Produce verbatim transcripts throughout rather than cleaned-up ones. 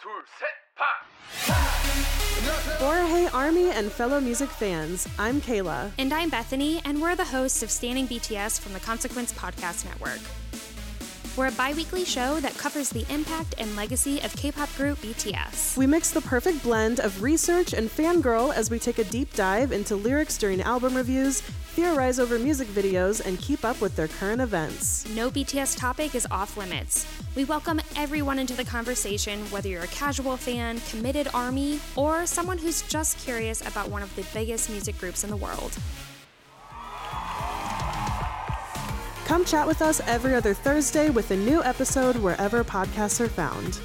둘, 셋, 파! Or hey Army and fellow music fans, I'm Kayla. And I'm Bethany, and we're the hosts of Standing B T S from the Consequence Podcast Network. We're a bi-weekly show that covers the impact and legacy of K-pop group B T S. We mix the perfect blend of research and fangirl as we take a deep dive into lyrics during album reviews, theorize over music videos, and keep up with their current events. No B T S topic is off limits. We welcome everyone into the conversation, whether you're a casual fan, committed ARMY, or someone who's just curious about one of the biggest music groups in the world. Come chat with us every other Thursday with a new episode wherever podcasts are found.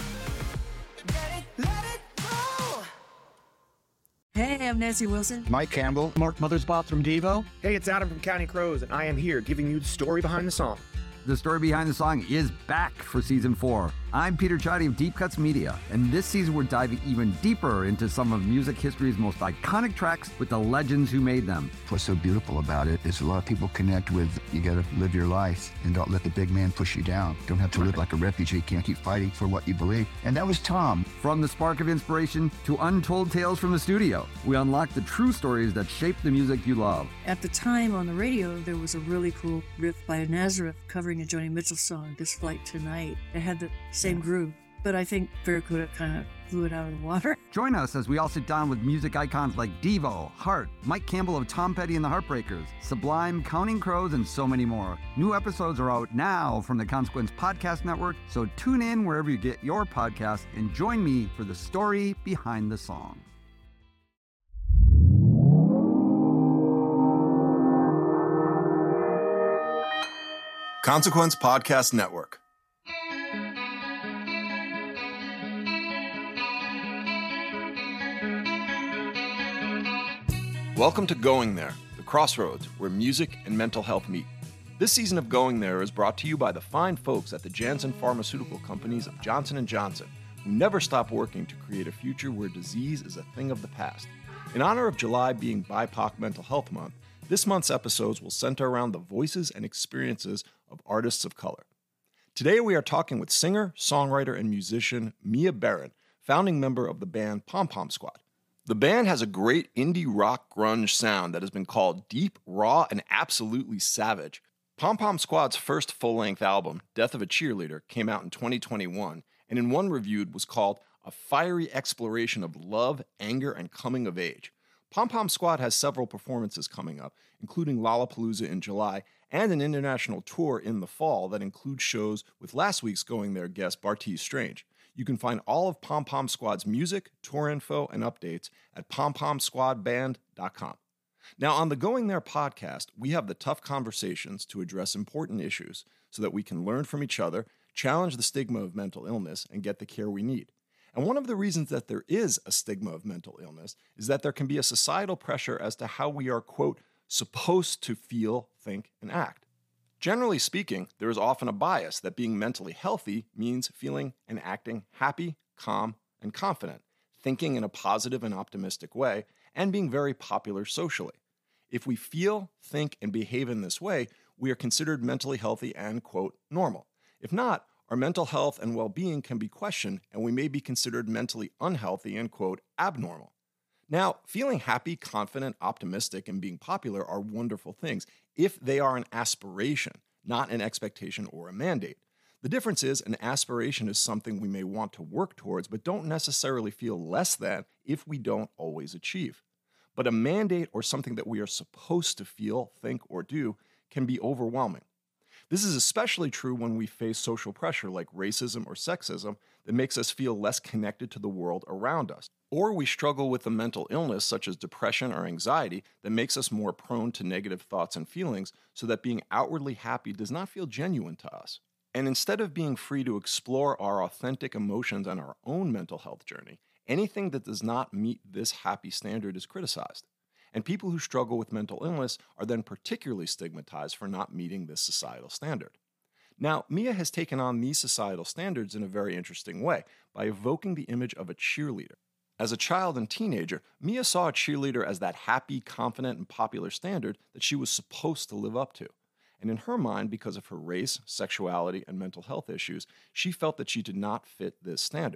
Hey, I'm Nancy Wilson. Mike Campbell. Mark Mothersbaugh from Devo. Hey, it's Adam from Counting Crows, and I am here giving you the story behind the song. The story behind the song is back for season four. I'm Peter Chadi of Deep Cuts Media, and this season we're diving even deeper into some of music history's most iconic tracks with the legends who made them. What's so beautiful about it is a lot of people connect with, you gotta live your life and don't let the big man push you down. Don't have to live like a refugee, can't keep fighting for what you believe. And that was Tom. From the spark of inspiration to untold tales from the studio, we unlock the true stories that shape the music you love. At the time on the radio, there was a really cool riff by Nazareth covering a Joni Mitchell song, This Flight Tonight. It had the same groove, but I think Barracuda kind of blew it out of the water. Join us as we all sit down with music icons like Devo, Heart, Mike Campbell of Tom Petty and the Heartbreakers, Sublime, Counting Crows, and so many more. New episodes are out now from the Consequence Podcast Network, so tune in wherever you get your podcasts and join me for the story behind the song. Consequence Podcast Network. Welcome to Going There, the crossroads where music and mental health meet. This season of Going There is brought to you by the fine folks at the Janssen Pharmaceutical Companies of Johnson and Johnson, who never stop working to create a future where disease is a thing of the past. In honor of July being B I P O C Mental Health Month, this month's episodes will center around the voices and experiences of artists of color. Today we are talking with singer, songwriter, and musician Mia Baron, founding member of the band Pom Pom Squad. The band has a great indie rock grunge sound that has been called deep, raw, and absolutely savage. Pom Pom Squad's first full-length album, Death of a Cheerleader, came out in twenty twenty-one, and in one reviewed was called a fiery exploration of love, anger, and coming of age. Pom Pom Squad has several performances coming up, including Lollapalooza in July, and an international tour in the fall that includes shows with last week's Going There guest Bartees Strange. You can find all of Pom Pom Squad's music, tour info, and updates at pom pom squad band dot com. Now, on the Going There podcast, we have the tough conversations to address important issues so that we can learn from each other, challenge the stigma of mental illness, and get the care we need. And one of the reasons that there is a stigma of mental illness is that there can be a societal pressure as to how we are, quote, supposed to feel, think, and act. Generally speaking, there is often a bias that being mentally healthy means feeling and acting happy, calm, and confident, thinking in a positive and optimistic way, and being very popular socially. If we feel, think, and behave in this way, we are considered mentally healthy and, quote, normal. If not, our mental health and well-being can be questioned, and we may be considered mentally unhealthy and, quote, abnormal. Now, feeling happy, confident, optimistic, and being popular are wonderful things if they are an aspiration, not an expectation or a mandate. The difference is an aspiration is something we may want to work towards, but don't necessarily feel less than if we don't always achieve. But a mandate or something that we are supposed to feel, think, or do can be overwhelming. This is especially true when we face social pressure like racism or sexism that makes us feel less connected to the world around us. Or we struggle with a mental illness such as depression or anxiety that makes us more prone to negative thoughts and feelings so that being outwardly happy does not feel genuine to us. And instead of being free to explore our authentic emotions and our own mental health journey, anything that does not meet this happy standard is criticized. And people who struggle with mental illness are then particularly stigmatized for not meeting this societal standard. Now, Mia has taken on these societal standards in a very interesting way by evoking the image of a cheerleader. As a child and teenager, Mia saw a cheerleader as that happy, confident, and popular standard that she was supposed to live up to. And in her mind, because of her race, sexuality, and mental health issues, she felt that she did not fit this standard.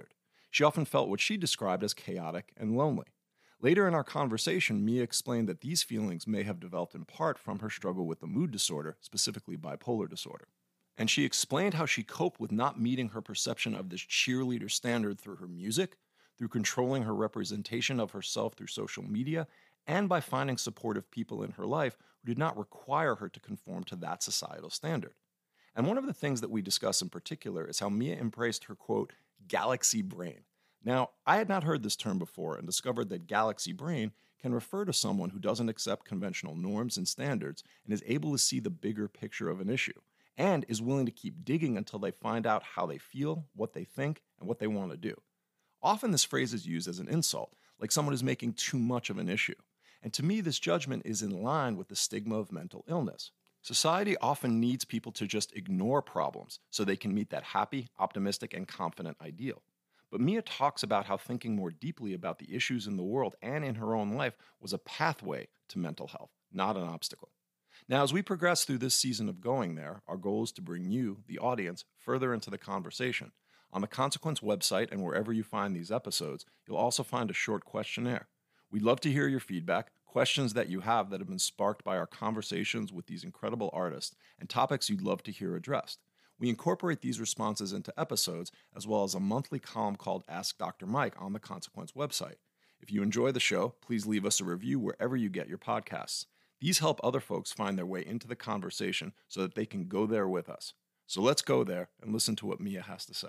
She often felt what she described as chaotic and lonely. Later in our conversation, Mia explained that these feelings may have developed in part from her struggle with a mood disorder, specifically bipolar disorder. And she explained how she coped with not meeting her perception of this cheerleader standard through her music, through controlling her representation of herself through social media, and by finding supportive people in her life who did not require her to conform to that societal standard. And one of the things that we discuss in particular is how Mia embraced her, quote, galaxy brain. Now, I had not heard this term before and discovered that galaxy brain can refer to someone who doesn't accept conventional norms and standards and is able to see the bigger picture of an issue, and is willing to keep digging until they find out how they feel, what they think, and what they want to do. Often this phrase is used as an insult, like someone is making too much of an issue. And to me, this judgment is in line with the stigma of mental illness. Society often needs people to just ignore problems so they can meet that happy, optimistic, and confident ideal. But Mia talks about how thinking more deeply about the issues in the world and in her own life was a pathway to mental health, not an obstacle. Now, as we progress through this season of Going There, our goal is to bring you, the audience, further into the conversation. On the Consequence website and wherever you find these episodes, you'll also find a short questionnaire. We'd love to hear your feedback, questions that you have that have been sparked by our conversations with these incredible artists, and topics you'd love to hear addressed. We incorporate these responses into episodes, as well as a monthly column called Ask Doctor Mike on the Consequence website. If you enjoy the show, please leave us a review wherever you get your podcasts. These help other folks find their way into the conversation so that they can go there with us. So let's go there and listen to what Mia has to say.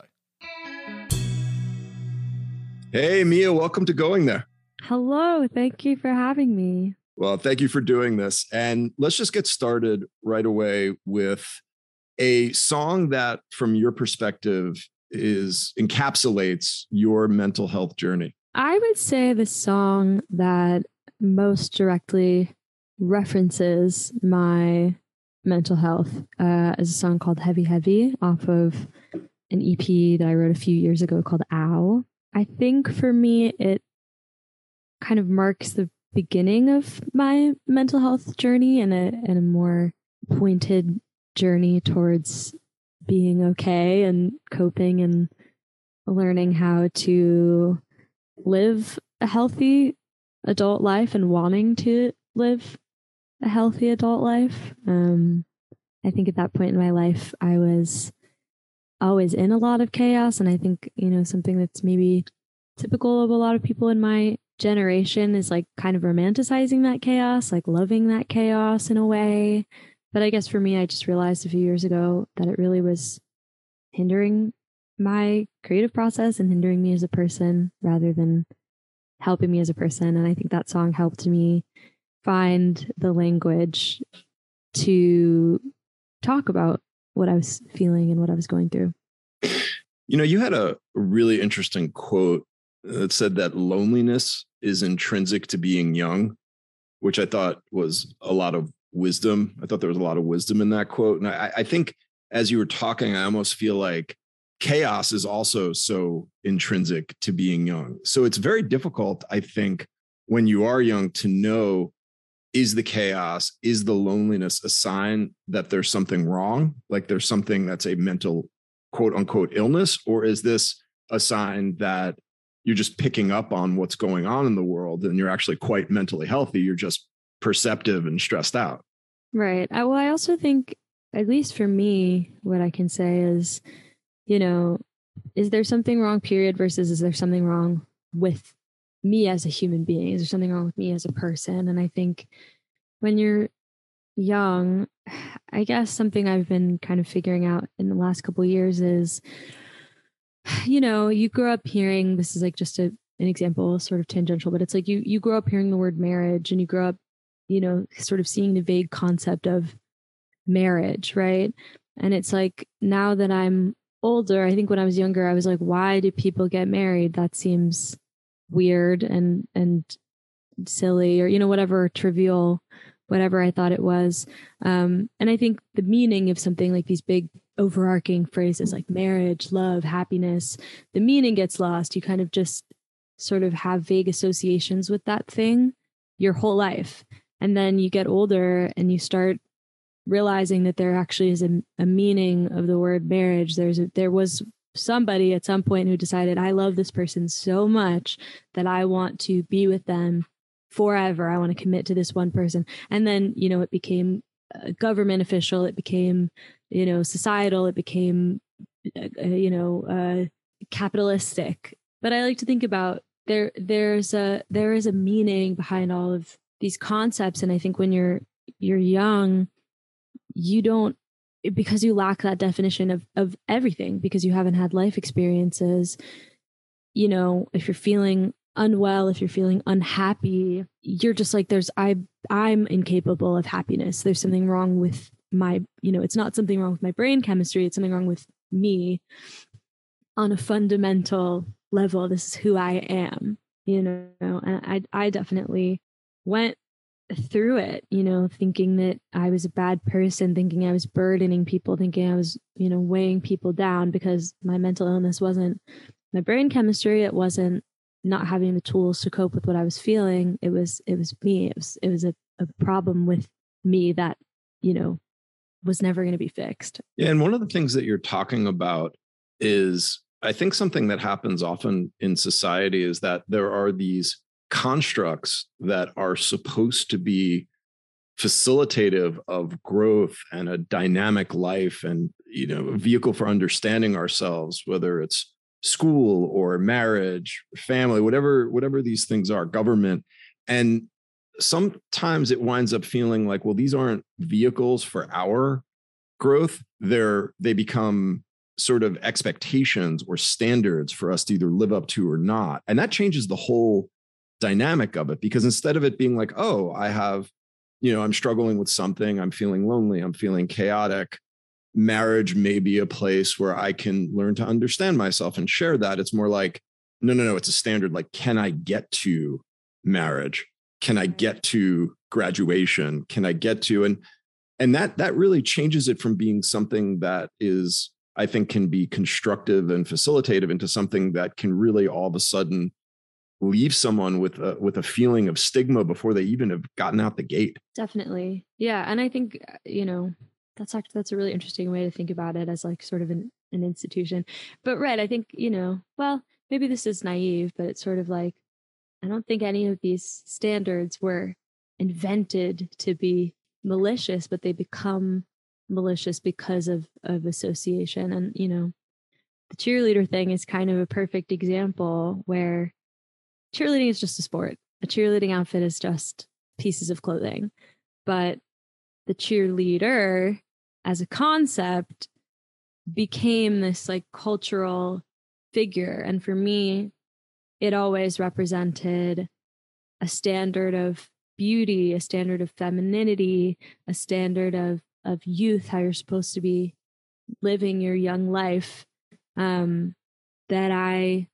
Hey, Mia, welcome to Going There. Hello, thank you for having me. Well, thank you for doing this. And let's just get started right away with a song that, from your perspective, is encapsulates your mental health journey. I would say the song that most directly references my mental health uh, is a song called Heavy Heavy off of an E P that I wrote a few years ago called Ow. I think for me, it kind of marks the beginning of my mental health journey and a, and a more pointed journey towards being okay and coping and learning how to live a healthy adult life and wanting to live a healthy adult life. Um, I think at that point in my life, I was always in a lot of chaos. And I think, you know, something that's maybe typical of a lot of people in my generation is like kind of romanticizing that chaos, like loving that chaos in a way. But I guess for me, I just realized a few years ago that it really was hindering my creative process and hindering me as a person rather than helping me as a person. And I think that song helped me find the language to talk about what I was feeling and what I was going through. You know, you had a really interesting quote that said that loneliness is intrinsic to being young, which I thought was a lot of wisdom. I thought there was a lot of wisdom in that quote. And I, I think as you were talking, I almost feel like chaos is also so intrinsic to being young. So it's very difficult, I think, when you are young to know, is the chaos, is the loneliness a sign that there's something wrong? Like there's something that's a mental quote unquote illness, or is this a sign that you're just picking up on what's going on in the world and you're actually quite mentally healthy? You're just perceptive and stressed out. Right. I, well, I also think, at least for me, what I can say is, you know, is there something wrong, period, versus is there something wrong with me as a human being? Is there something wrong with me as a person? And I think when you're young, I guess something I've been kind of figuring out in the last couple of years is, you know, you grow up hearing, this is like just a, an example, sort of tangential, but it's like you you grow up hearing the word marriage and you grow up, you know, sort of seeing the vague concept of marriage, right? And it's like, now that I'm older, I think when I was younger, I was like, why do people get married? That seems weird and and silly, or, you know, whatever, trivial, whatever I thought it was. Um, and I think the meaning of something like these big overarching phrases like marriage, love, happiness, the meaning gets lost. You kind of just sort of have vague associations with that thing your whole life. And then you get older and you start realizing that there actually is a, a meaning of the word marriage. There's a, there was somebody at some point who decided, I love this person so much that I want to be with them forever. I want to commit to this one person. And then, you know, it became a government official. It became, you know, societal. It became, uh, you know, uh, capitalistic. But I like to think about there, there's a, there is a meaning behind all of these concepts. And I think when you're, you're young, you don't, because you lack that definition of, of everything, because you haven't had life experiences, you know, if you're feeling unwell, if you're feeling unhappy, you're just like, there's, I, I'm incapable of happiness. There's something wrong with my, you know, it's not something wrong with my brain chemistry. It's something wrong with me on a fundamental level. This is who I am, you know, and I, I definitely went through it, you know, thinking that I was a bad person, thinking I was burdening people, thinking I was, you know, weighing people down because my mental illness wasn't my brain chemistry. It wasn't not having the tools to cope with what I was feeling. It was, it was me. It was, it was a, a problem with me that, you know, was never going to be fixed. Yeah. And one of the things that you're talking about is, I think something that happens often in society is that there are these constructs that are supposed to be facilitative of growth and a dynamic life and, you know, a vehicle for understanding ourselves, whether it's school or marriage, family, whatever, whatever these things are, government. And sometimes it winds up feeling like, well, these aren't vehicles for our growth. They're, they become sort of expectations or standards for us to either live up to or not. And that changes the whole dynamic of it, because instead of it being like, oh, I have, you know, I'm struggling with something, I'm feeling lonely, I'm feeling chaotic, marriage may be a place where I can learn to understand myself and share that. It's more like, no, no, no, it's a standard. Like, can I get to marriage? Can I get to graduation? Can I get to, and, and that, that really changes it from being something that is, I think, can be constructive and facilitative into something that can really all of a sudden leave someone with a, with a feeling of stigma before they even have gotten out the gate. Definitely. Yeah. And I think, you know, that's actually, that's a really interesting way to think about it, as like sort of an, an institution. But Red, I think, you know, well, maybe this is naive, but it's sort of like, I don't think any of these standards were invented to be malicious, but they become malicious because of, of association. And, you know, the cheerleader thing is kind of a perfect example where cheerleading is just a sport. A cheerleading outfit is just pieces of clothing. But the cheerleader as a concept became this like cultural figure. And for me, it always represented a standard of beauty, a standard of femininity, a standard of, of youth, how you're supposed to be living your young life, um, that I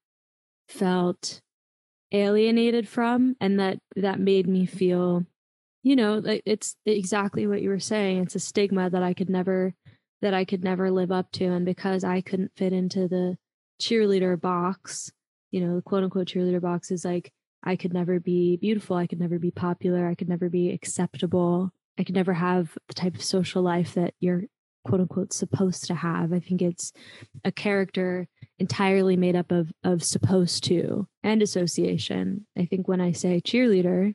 felt alienated from, and that that made me feel, you know, it's exactly what you were saying. It's a stigma that I could never that I could never live up to. And because I couldn't fit into the cheerleader box, you know, the quote unquote cheerleader box is like, I could never be beautiful, I could never be popular, I could never be acceptable, I could never have the type of social life that you're quote unquote supposed to have. I think it's a character entirely made up of of supposed to and association. I think when I say cheerleader,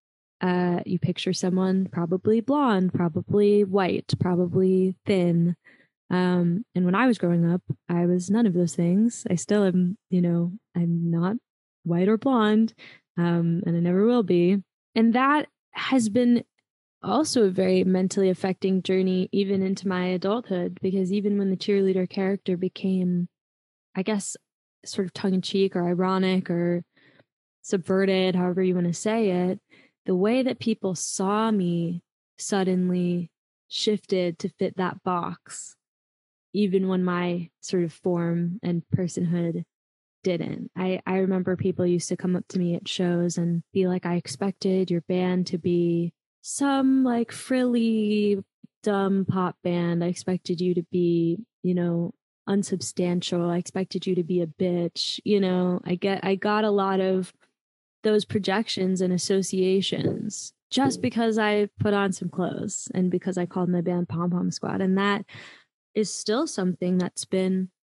uh, you picture someone probably blonde, probably white, probably thin. Um, and when I was growing up, I was none of those things. I still am, you know, I'm not white or blonde, um, and I never will be. And that has been also a very mentally affecting journey, even into my adulthood, because even when the cheerleader character became, I guess, sort of tongue in cheek or ironic or subverted, however you want to say it, the way that people saw me suddenly shifted to fit that box, even when my sort of form and personhood didn't. I, I remember people used to come up to me at shows and be like, I expected your band to be some like frilly, dumb pop band. I expected you to be, you know, unsubstantial. I expected you to be a bitch. You know, I get, I got a lot of those projections and associations just because I put on some clothes and because I called my band Pom Pom Squad. And that is still something that's been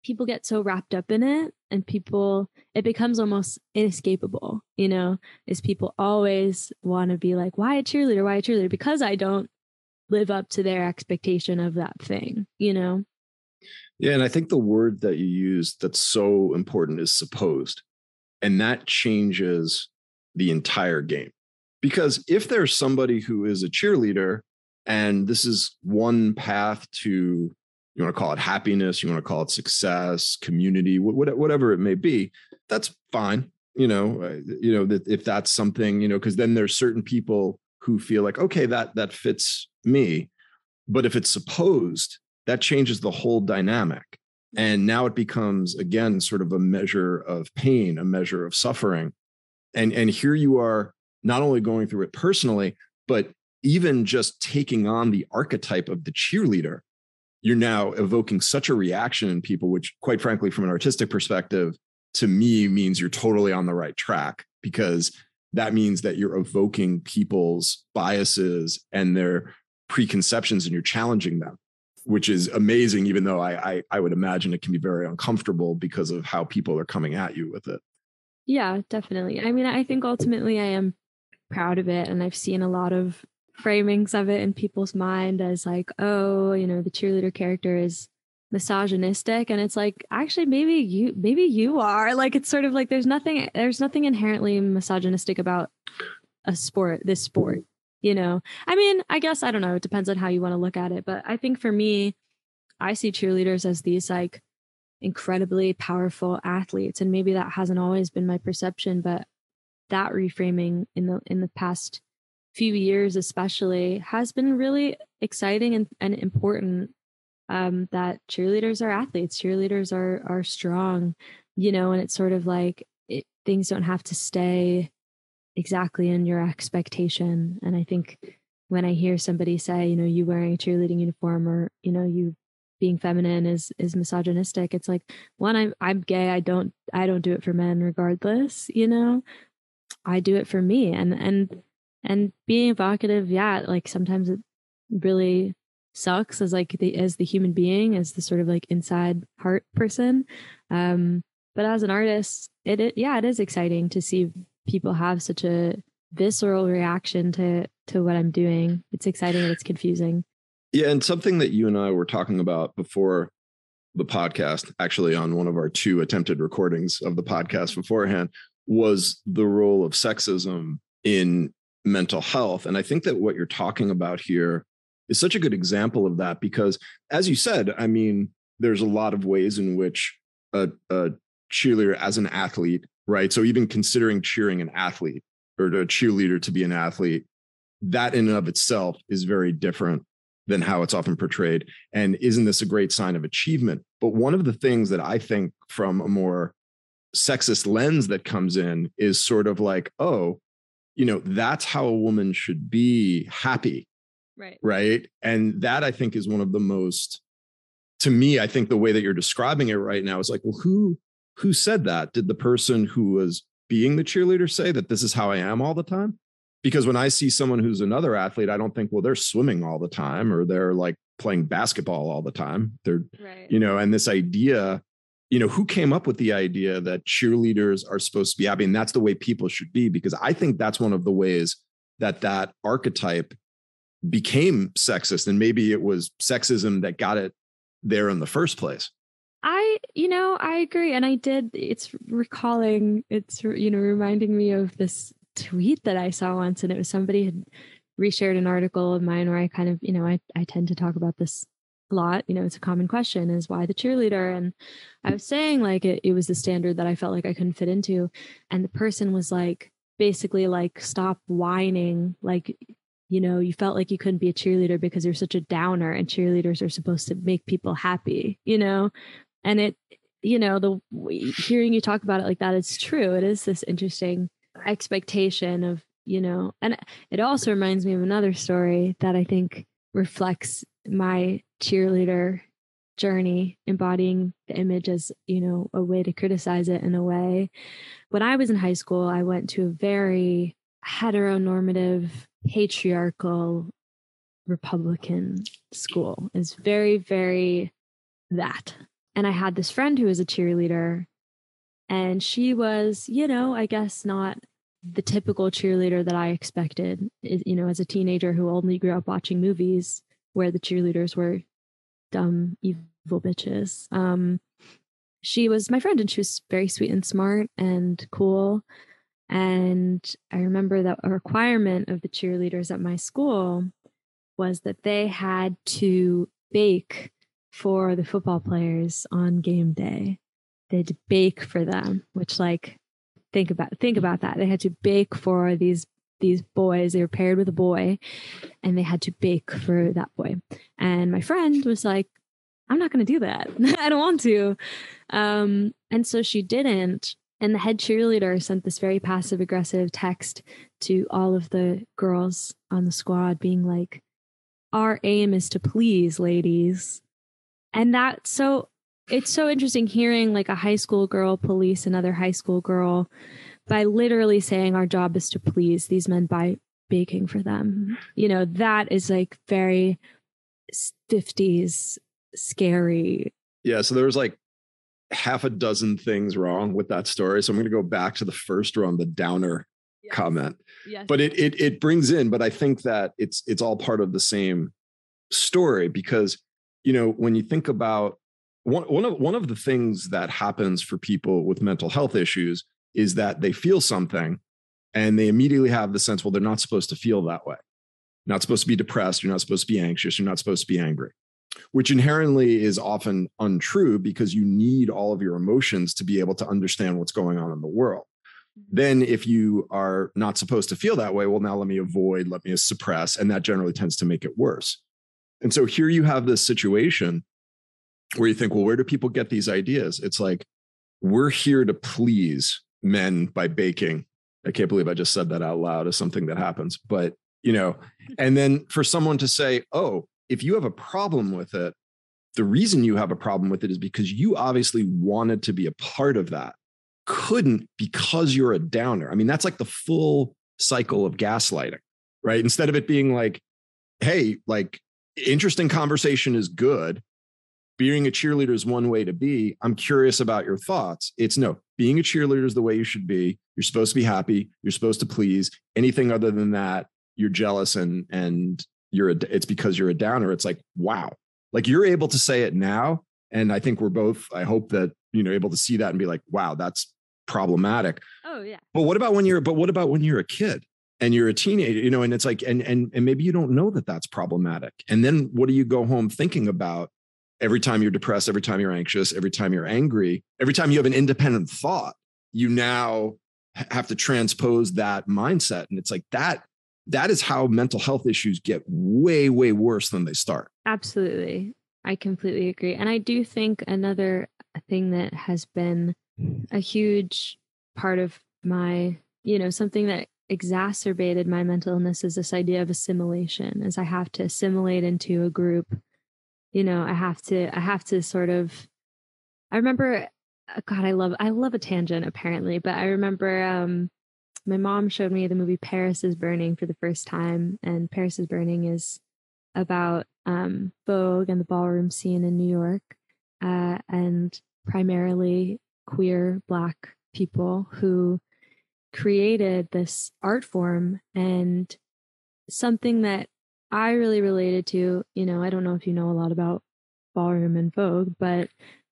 people get so wrapped up in it, and people, it becomes almost inescapable, you know, is people always want to be like, why a cheerleader? Why a cheerleader? Because I don't live up to their expectation of that thing, you know? Yeah. And I think the word that you use that's so important is supposed. And that changes the entire game. Because if there's somebody who is a cheerleader and this is one path to, you want to call it happiness, you want to call it success, community, whatever it may be, that's fine. You know, you know, that if that's something, you know, because then there's certain people who feel like, okay, that that fits me. But if it's supposed, that changes the whole dynamic. And now it becomes, again, sort of a measure of pain, a measure of suffering. And, and here you are not only going through it personally, but even just taking on the archetype of the cheerleader. You're now evoking such a reaction in people, which quite frankly, from an artistic perspective, to me means you're totally on the right track, because that means that you're evoking people's biases and their preconceptions and you're challenging them, which is amazing, even though I, I, I would imagine it can be very uncomfortable because of how people are coming at you with it. Yeah, definitely. I mean, I think ultimately I am proud of it. And I've seen a lot of framings of it in people's mind as like, oh, you know, the cheerleader character is misogynistic. And it's like, actually, maybe you, maybe you are. Like, it's sort of like there's nothing, there's nothing inherently misogynistic about a sport, this sport, you know? I mean, I guess, I don't know. It depends on how you want to look at it. But I think for me, I see cheerleaders as these like incredibly powerful athletes. And maybe that hasn't always been my perception, but that reframing in the, in the past few years, especially, has been really exciting and, and important. Um, that cheerleaders are athletes, cheerleaders are, are strong, you know, and it's sort of like it, things don't have to stay exactly in your expectation. And I think when I hear somebody say, you know, you wearing a cheerleading uniform or, you know, you being feminine is, is misogynistic. It's like, one, I'm, I'm gay. I don't, I don't do it for men regardless, you know, I do it for me. And, and, and being evocative, yeah, like sometimes it really sucks as like the, as the human being, as the sort of like inside heart person. Um, but as an artist, it, it, yeah, it is exciting to see people have such a visceral reaction to, to what I'm doing. It's exciting and it's confusing. Yeah. And something that you and I were talking about before the podcast, actually on one of our two attempted recordings of the podcast beforehand, was the role of sexism in mental health. And I think that what you're talking about here is such a good example of that, because as you said, I mean, there's a lot of ways in which a, a cheerleader as an athlete, right? So even considering cheering an athlete or a cheerleader to be an athlete, that in and of itself is very different than how it's often portrayed. And isn't this a great sign of achievement? But one of the things that I think from a more sexist lens that comes in is sort of like, oh, you know, that's how a woman should be happy. Right. Right. And that I think is one of the most, to me, I think the way that you're describing it right now is like, well, who, who said that? Did the person who was being the cheerleader say that this is how I am all the time? Because when I see someone who's another athlete, I don't think, well, they're swimming all the time or they're like playing basketball all the time. They're, right. you know, and this idea, you know, who came up with the idea that cheerleaders are supposed to be happy? And that's the way people should be, because I think that's one of the ways that that archetype became sexist, and maybe it was sexism that got it there in the first place. I, you know, I agree. And I did, it's recalling, it's, you know, reminding me of this tweet that I saw once, and it was somebody had reshared an article of mine where I kind of, you know, I, I tend to talk about this a lot, you know, it's a common question is why the cheerleader? And I was saying like, it, it was the standard that I felt like I couldn't fit into. And the person was like, basically like, stop whining. Like, you know, you felt like you couldn't be a cheerleader because you're such a downer, and cheerleaders are supposed to make people happy, you know? And it, you know, the hearing you talk about it like that, it's true. It is this interesting expectation of, you know, and it also reminds me of another story that I think reflects my cheerleader journey, embodying the image as, you know, a way to criticize it in a way. When I was in high school, I went to a very heteronormative, patriarchal Republican school. It's very, very that. and I had this friend who was a cheerleader, and she was, you know, I guess not the typical cheerleader that I expected, you know, as a teenager who only grew up watching movies where the cheerleaders were dumb, evil bitches. Um, she was my friend, and she was very sweet and smart and cool. And I remember that a requirement of the cheerleaders at my school was that they had to bake for the football players on game day. They had to bake for them, which, like, think about think about that. They had to bake for these these boys. They were paired with a boy, and they had to bake for that boy. And my friend was like, I'm not going to do that. I don't want to. Um, and so she didn't. And the head cheerleader sent this very passive aggressive text to all of the girls on the squad being like, our aim is to please, ladies. And that, so it's so interesting hearing like a high school girl police another high school girl by literally saying our job is to please these men by baking for them. You know, that is like very fifties scary. Yeah. So there was like half a dozen things wrong with that story. So I'm going to go back to the first one, the downer yes. comment. Yes. But it, it it brings in, but I think that it's it's all part of the same story because, you know, when you think about one one of one of the things that happens for people with mental health issues is that they feel something and they immediately have the sense, well, they're not supposed to feel that way. Not supposed to be depressed. You're not supposed to be anxious. You're not supposed to be angry, which inherently is often untrue because you need all of your emotions to be able to understand what's going on in the world. Then if you are not supposed to feel that way, well, now let me avoid, let me suppress, and that generally tends to make it worse. And so here you have this situation where you think, well, where do people get these ideas? It's like, we're here to please men by baking. I can't believe I just said that out loud as something that happens, but you know, and then for someone to say, oh, if you have a problem with it, the reason you have a problem with it is because you obviously wanted to be a part of that, couldn't because you're a downer. I mean, that's like the full cycle of gaslighting, right? Instead of it being like, hey, like interesting conversation is good. Being a cheerleader is one way to be. I'm curious about your thoughts. It's no, being a cheerleader is the way you should be. You're supposed to be happy. You're supposed to please. Anything other than that, you're jealous and, and you're a, it's because you're a downer. It's like, wow, like you're able to say it now. And I think we're both, I hope that, you know, able to see that and be like, wow, that's problematic. Oh yeah. But what about when you're, but what about when you're a kid and you're a teenager, you know, and it's like, and, and, and maybe you don't know that that's problematic. And then what do you go home thinking about every time you're depressed, every time you're anxious, every time you're angry, every time you have an independent thought, you now have to transpose that mindset. And it's like that, that is how mental health issues get way, way worse than they start. Absolutely. I completely agree. And I do think another thing that has been a huge part of my, you know, something that exacerbated my mental illness is this idea of assimilation, as I have to assimilate into a group. You know, I have to, I have to sort of, I remember, God, I love, I love a tangent apparently, but I remember, um, my mom showed me the movie Paris is Burning for the first time. And Paris is Burning is about um, Vogue and the ballroom scene in New York, uh, and primarily queer Black people who created this art form. And something that I really related to, you know, I don't know if you know a lot about ballroom and Vogue, but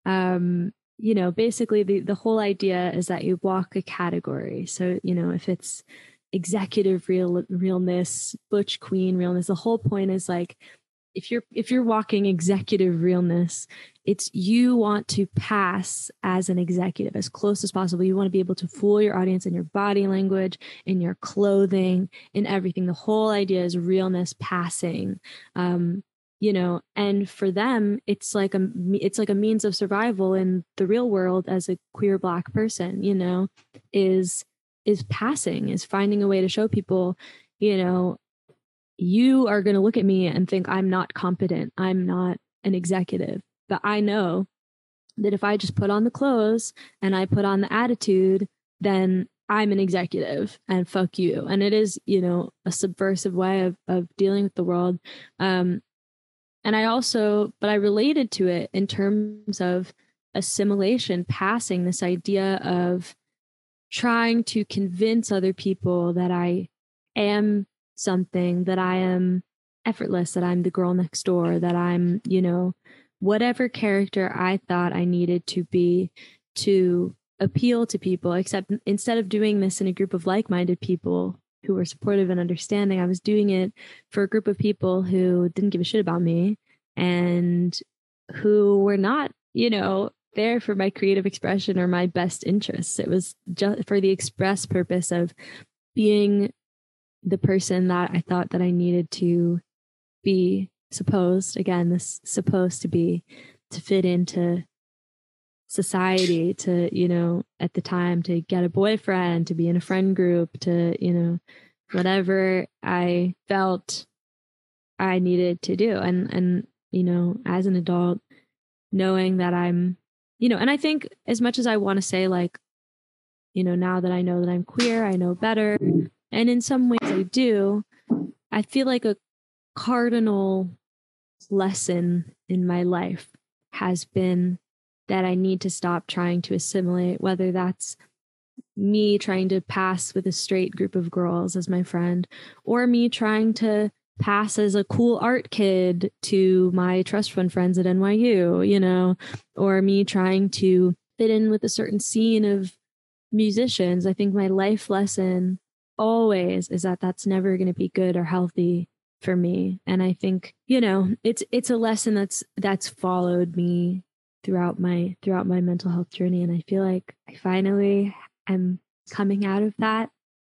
um, you know, basically the, the whole idea is that you walk a category. So, you know, if it's executive real realness, butch queen realness, the whole point is like, if you're, if you're walking executive realness, it's, you want to pass as an executive as close as possible. You want to be able to fool your audience in your body language, in your clothing, in everything. The whole idea is realness passing. Um, You know, and for them, it's like a it's like a means of survival in the real world as a queer Black person, you know, is is passing, is finding a way to show people, you know, you are going to look at me and think I'm not competent. I'm not an executive. But I know that if I just put on the clothes and I put on the attitude, then I'm an executive and fuck you. And it is, you know, a subversive way of, of dealing with the world. Um, And I also, but I related to it in terms of assimilation, passing, this idea of trying to convince other people that I am something, that I am effortless, that I'm the girl next door, that I'm, you know, whatever character I thought I needed to be to appeal to people, except instead of doing this in a group of like-minded people who were supportive and understanding, I was doing it for a group of people who didn't give a shit about me and who were not, you know, there for my creative expression or my best interests. It was just for the express purpose of being the person that I thought that I needed to be, supposed, again, this supposed to be, to fit into society, to, you know, at the time, to get a boyfriend, to be in a friend group, to, you know, whatever I felt I needed to do. And, and, you know, as an adult, knowing that I'm, you know, and I think as much as I want to say, like, you know, now that I know that I'm queer, I know better. And in some ways I do, I feel like a cardinal lesson in my life has been that I need to stop trying to assimilate, whether that's me trying to pass with a straight group of girls as my friend, or me trying to pass as a cool art kid to my trust fund friends at N Y U, you know, or me trying to fit in with a certain scene of musicians. I think my life lesson always is that that's never going to be good or healthy for me. And I think, you know, it's it's a lesson that's that's followed me throughout my throughout my mental health journey. And I feel like I finally am coming out of that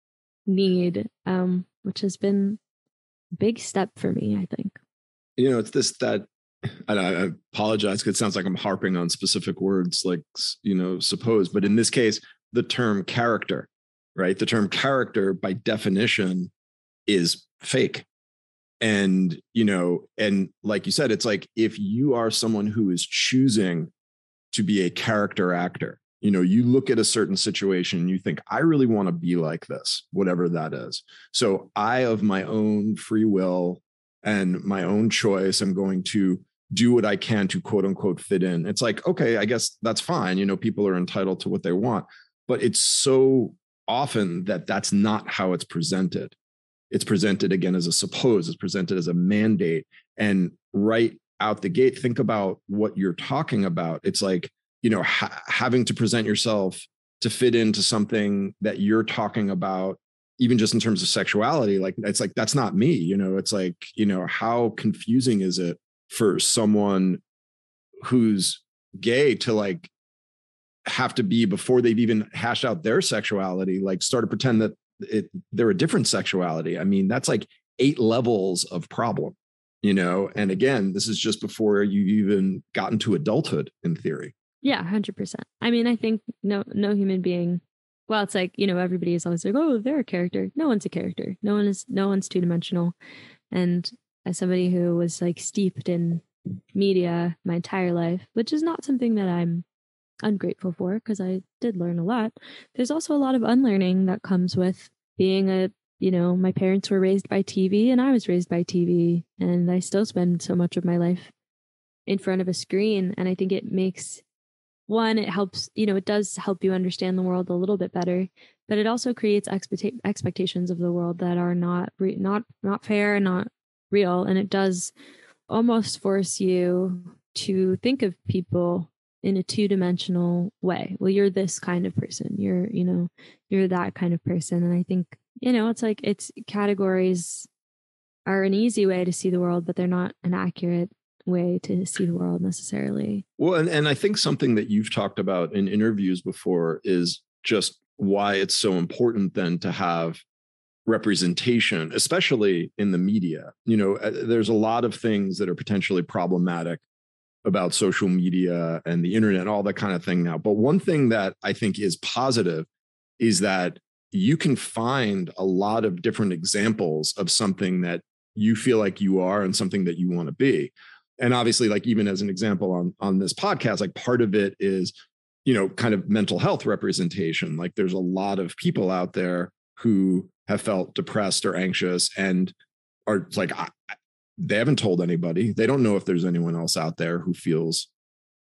need, um, which has been a big step for me, I think. You know, it's this, that, and I, I apologize because it sounds like I'm harping on specific words, like, you know, suppose, but in this case, the term character, right? The term character by definition is fake. And, you know, and like you said, it's like, if you are someone who is choosing to be a character actor, you know, you look at a certain situation and you think, I really want to be like this, whatever that is. So I, of my own free will and my own choice, I'm going to do what I can to quote unquote fit in. It's like, okay, I guess that's fine. You know, people are entitled to what they want, but it's so often that that's not how it's presented. It's presented again as a suppose, it's presented as a mandate. And right out the gate, think about what you're talking about. It's like, you know, ha- having to present yourself to fit into something that you're talking about, even just in terms of sexuality. Like, it's like, that's not me, you know, it's like, you know, how confusing is it for someone who's gay to like have to be, before they've even hashed out their sexuality, like start to pretend that it, they're a different sexuality. I mean, that's like eight levels of problem, you know? And again, this is just before you even gotten to adulthood in theory. Yeah, one hundred percent. I mean, I think no no human being, well, it's like, you know, everybody is always like, oh, they're a character. No one's a character. No one is, no one's two-dimensional. And as somebody who was like steeped in media my entire life, which is not something that I'm ungrateful for, because I did learn a lot, there's also a lot of unlearning that comes with being a, you know, my parents were raised by T V and I was raised by T V, and I still spend so much of my life in front of a screen. And I think it makes, one, it helps, you know, it does help you understand the world a little bit better, but it also creates expecta- expectations of the world that are not re- not not fair and not real. And it does almost force you to think of people in a two-dimensional way. Well, you're this kind of person. You're, you know, you're that kind of person. And I think, you know, it's like, it's categories are an easy way to see the world, but they're not an accurate way to see the world necessarily. Well, and, and I think something that you've talked about in interviews before is just why it's so important then to have representation, especially in the media. You know, there's a lot of things that are potentially problematic about social media and the internet and all that kind of thing now. But one thing that I think is positive is that you can find a lot of different examples of something that you feel like you are and something that you want to be. And obviously, like, even as an example on, on this podcast, like, part of it is, you know, kind of mental health representation. Like, there's a lot of people out there who have felt depressed or anxious and are like, I, they haven't told anybody. They don't know if there's anyone else out there who feels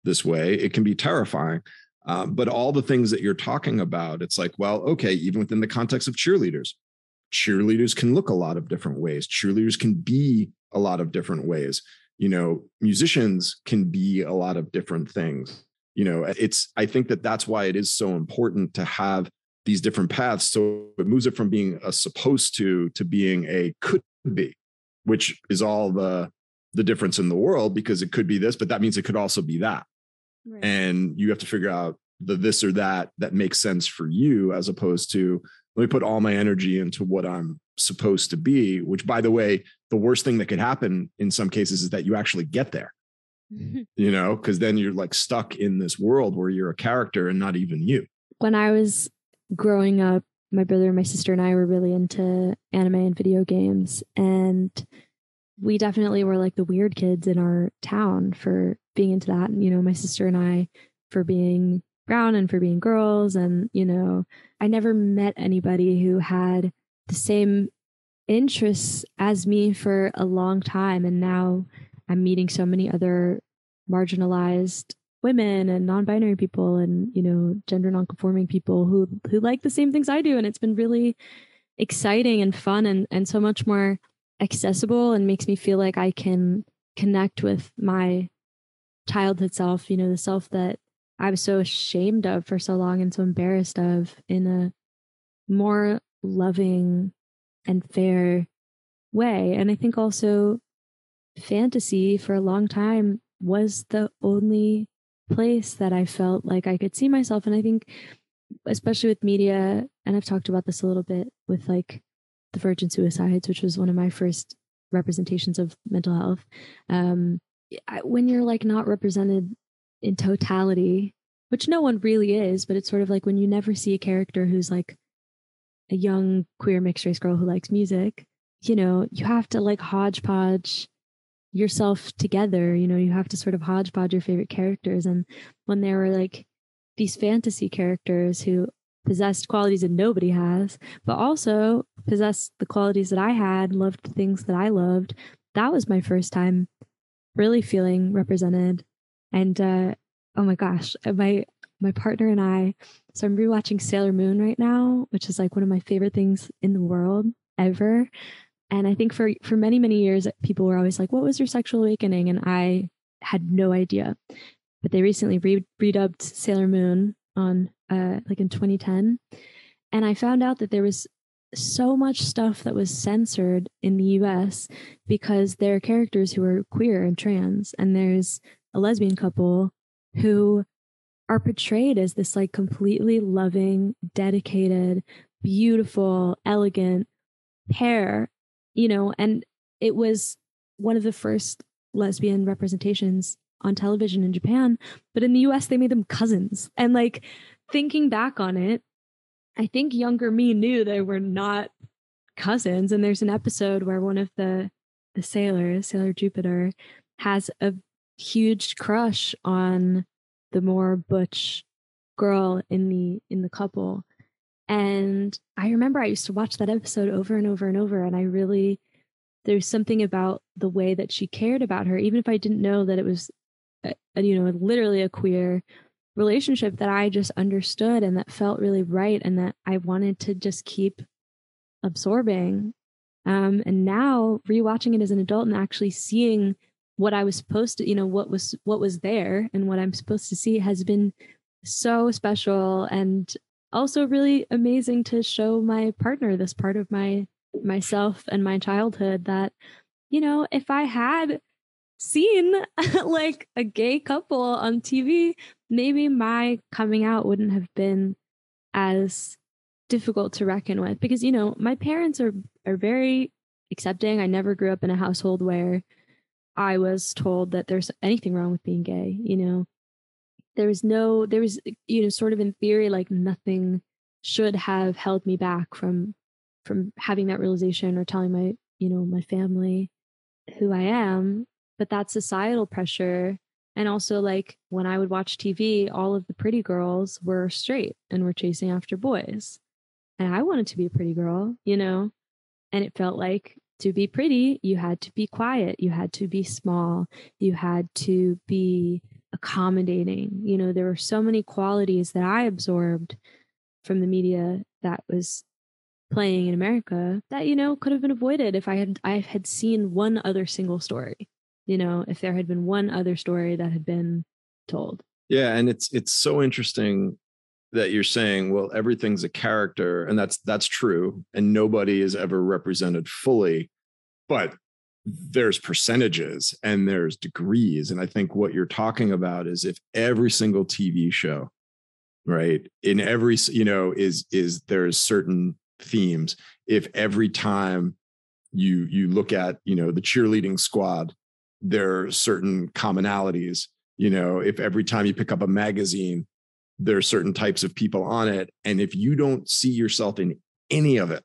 this way. It can be terrifying. Um, but all the things that you're talking about, it's like, well, okay, even within the context of cheerleaders, cheerleaders can look a lot of different ways. Cheerleaders can be a lot of different ways. You know, musicians can be a lot of different things. You know, it's, I think that that's why it is so important to have these different paths. So it moves it from being a supposed to, to being a could be, which is all the, the difference in the world, because it could be this, but that means it could also be that. Right. And you have to figure out the this or that that makes sense for you, as opposed to, let me put all my energy into what I'm supposed to be, which, by the way, the worst thing that could happen in some cases is that you actually get there, you know, because then you're like stuck in this world where you're a character and not even you. When I was growing up, my brother and my sister and I were really into anime and video games. And we definitely were like the weird kids in our town for being into that. And, you know, my sister and I for being brown and for being girls. And, you know, I never met anybody who had the same interests as me for a long time. And now I'm meeting so many other marginalized women and non-binary people and, you know, gender non-conforming people who, who like the same things I do. And it's been really exciting and fun and, and so much more accessible, and makes me feel like I can connect with my childhood self, you know, the self that I was so ashamed of for so long and so embarrassed of, in a more loving and fair way. And I think also fantasy for a long time was the only place that I felt like I could see myself. And I think especially with media, and I've talked about this a little bit with like the Virgin Suicides, which was one of my first representations of mental health. Um, when you're like not represented in totality, which no one really is, but it's sort of like when you never see a character who's like a young queer mixed race girl who likes music, you know, you have to like hodgepodge yourself together, you know, you have to sort of hodgepodge your favorite characters. And when there were like these fantasy characters who possessed qualities that nobody has, but also possessed the qualities that I had, loved the things that I loved, that was my first time really feeling represented. And uh, oh my gosh, my my partner and I, so I'm rewatching Sailor Moon right now, which is like one of my favorite things in the world ever. And I think for for many, many years, people were always like, what was your sexual awakening? And I had no idea. But they recently re- redubbed Sailor Moon on uh, like in twenty ten. And I found out that there was so much stuff that was censored in the U S because there are characters who are queer and trans. And there's a lesbian couple who are portrayed as this like completely loving, dedicated, beautiful, elegant pair, you know, and it was one of the first lesbian representations on television in Japan, but in the U S they made them cousins. And like thinking back on it, I think younger me knew they were not cousins. And there's an episode where one of the the sailors, Sailor Jupiter, has a huge crush on the more butch girl in the in the couple. And I remember I used to watch that episode over and over and over, and I really, there's something about the way that she cared about her, even if I didn't know that it was a, a, you know, literally a queer relationship, that I just understood and that felt really right, and that I wanted to just keep absorbing. Um, and now rewatching it as an adult and actually seeing what I was supposed to, you know, what was what was there and what I'm supposed to see has been so special, and also really amazing to show my partner this part of my myself and my childhood that, you know, if I had seen like a gay couple on T V, maybe my coming out wouldn't have been as difficult to reckon with, because, you know, my parents are are very accepting. I never grew up in a household where I was told that there's anything wrong with being gay. You know, there was no, there was, you know, sort of in theory, like nothing should have held me back from, from having that realization or telling my, you know, my family who I am. But that societal pressure. And also like when I would watch T V, all of the pretty girls were straight and were chasing after boys. And I wanted to be a pretty girl, you know, and it felt like to be pretty, you had to be quiet. You had to be small. You had to be accommodating. You know, there were so many qualities that I absorbed from the media that was playing in America that, you know, could have been avoided if I had I had seen one other single story. You know, if there had been one other story that had been told. Yeah, and it's it's so interesting that you're saying, well, everything's a character, and that's that's true, and nobody is ever represented fully, but there's percentages and there's degrees. And I think what you're talking about is if every single T V show, right, in every, you know, is is there's certain themes. If every time you you look at, you know, the cheerleading squad, there are certain commonalities. You know, if every time you pick up a magazine, there are certain types of people on it, and if you don't see yourself in any of it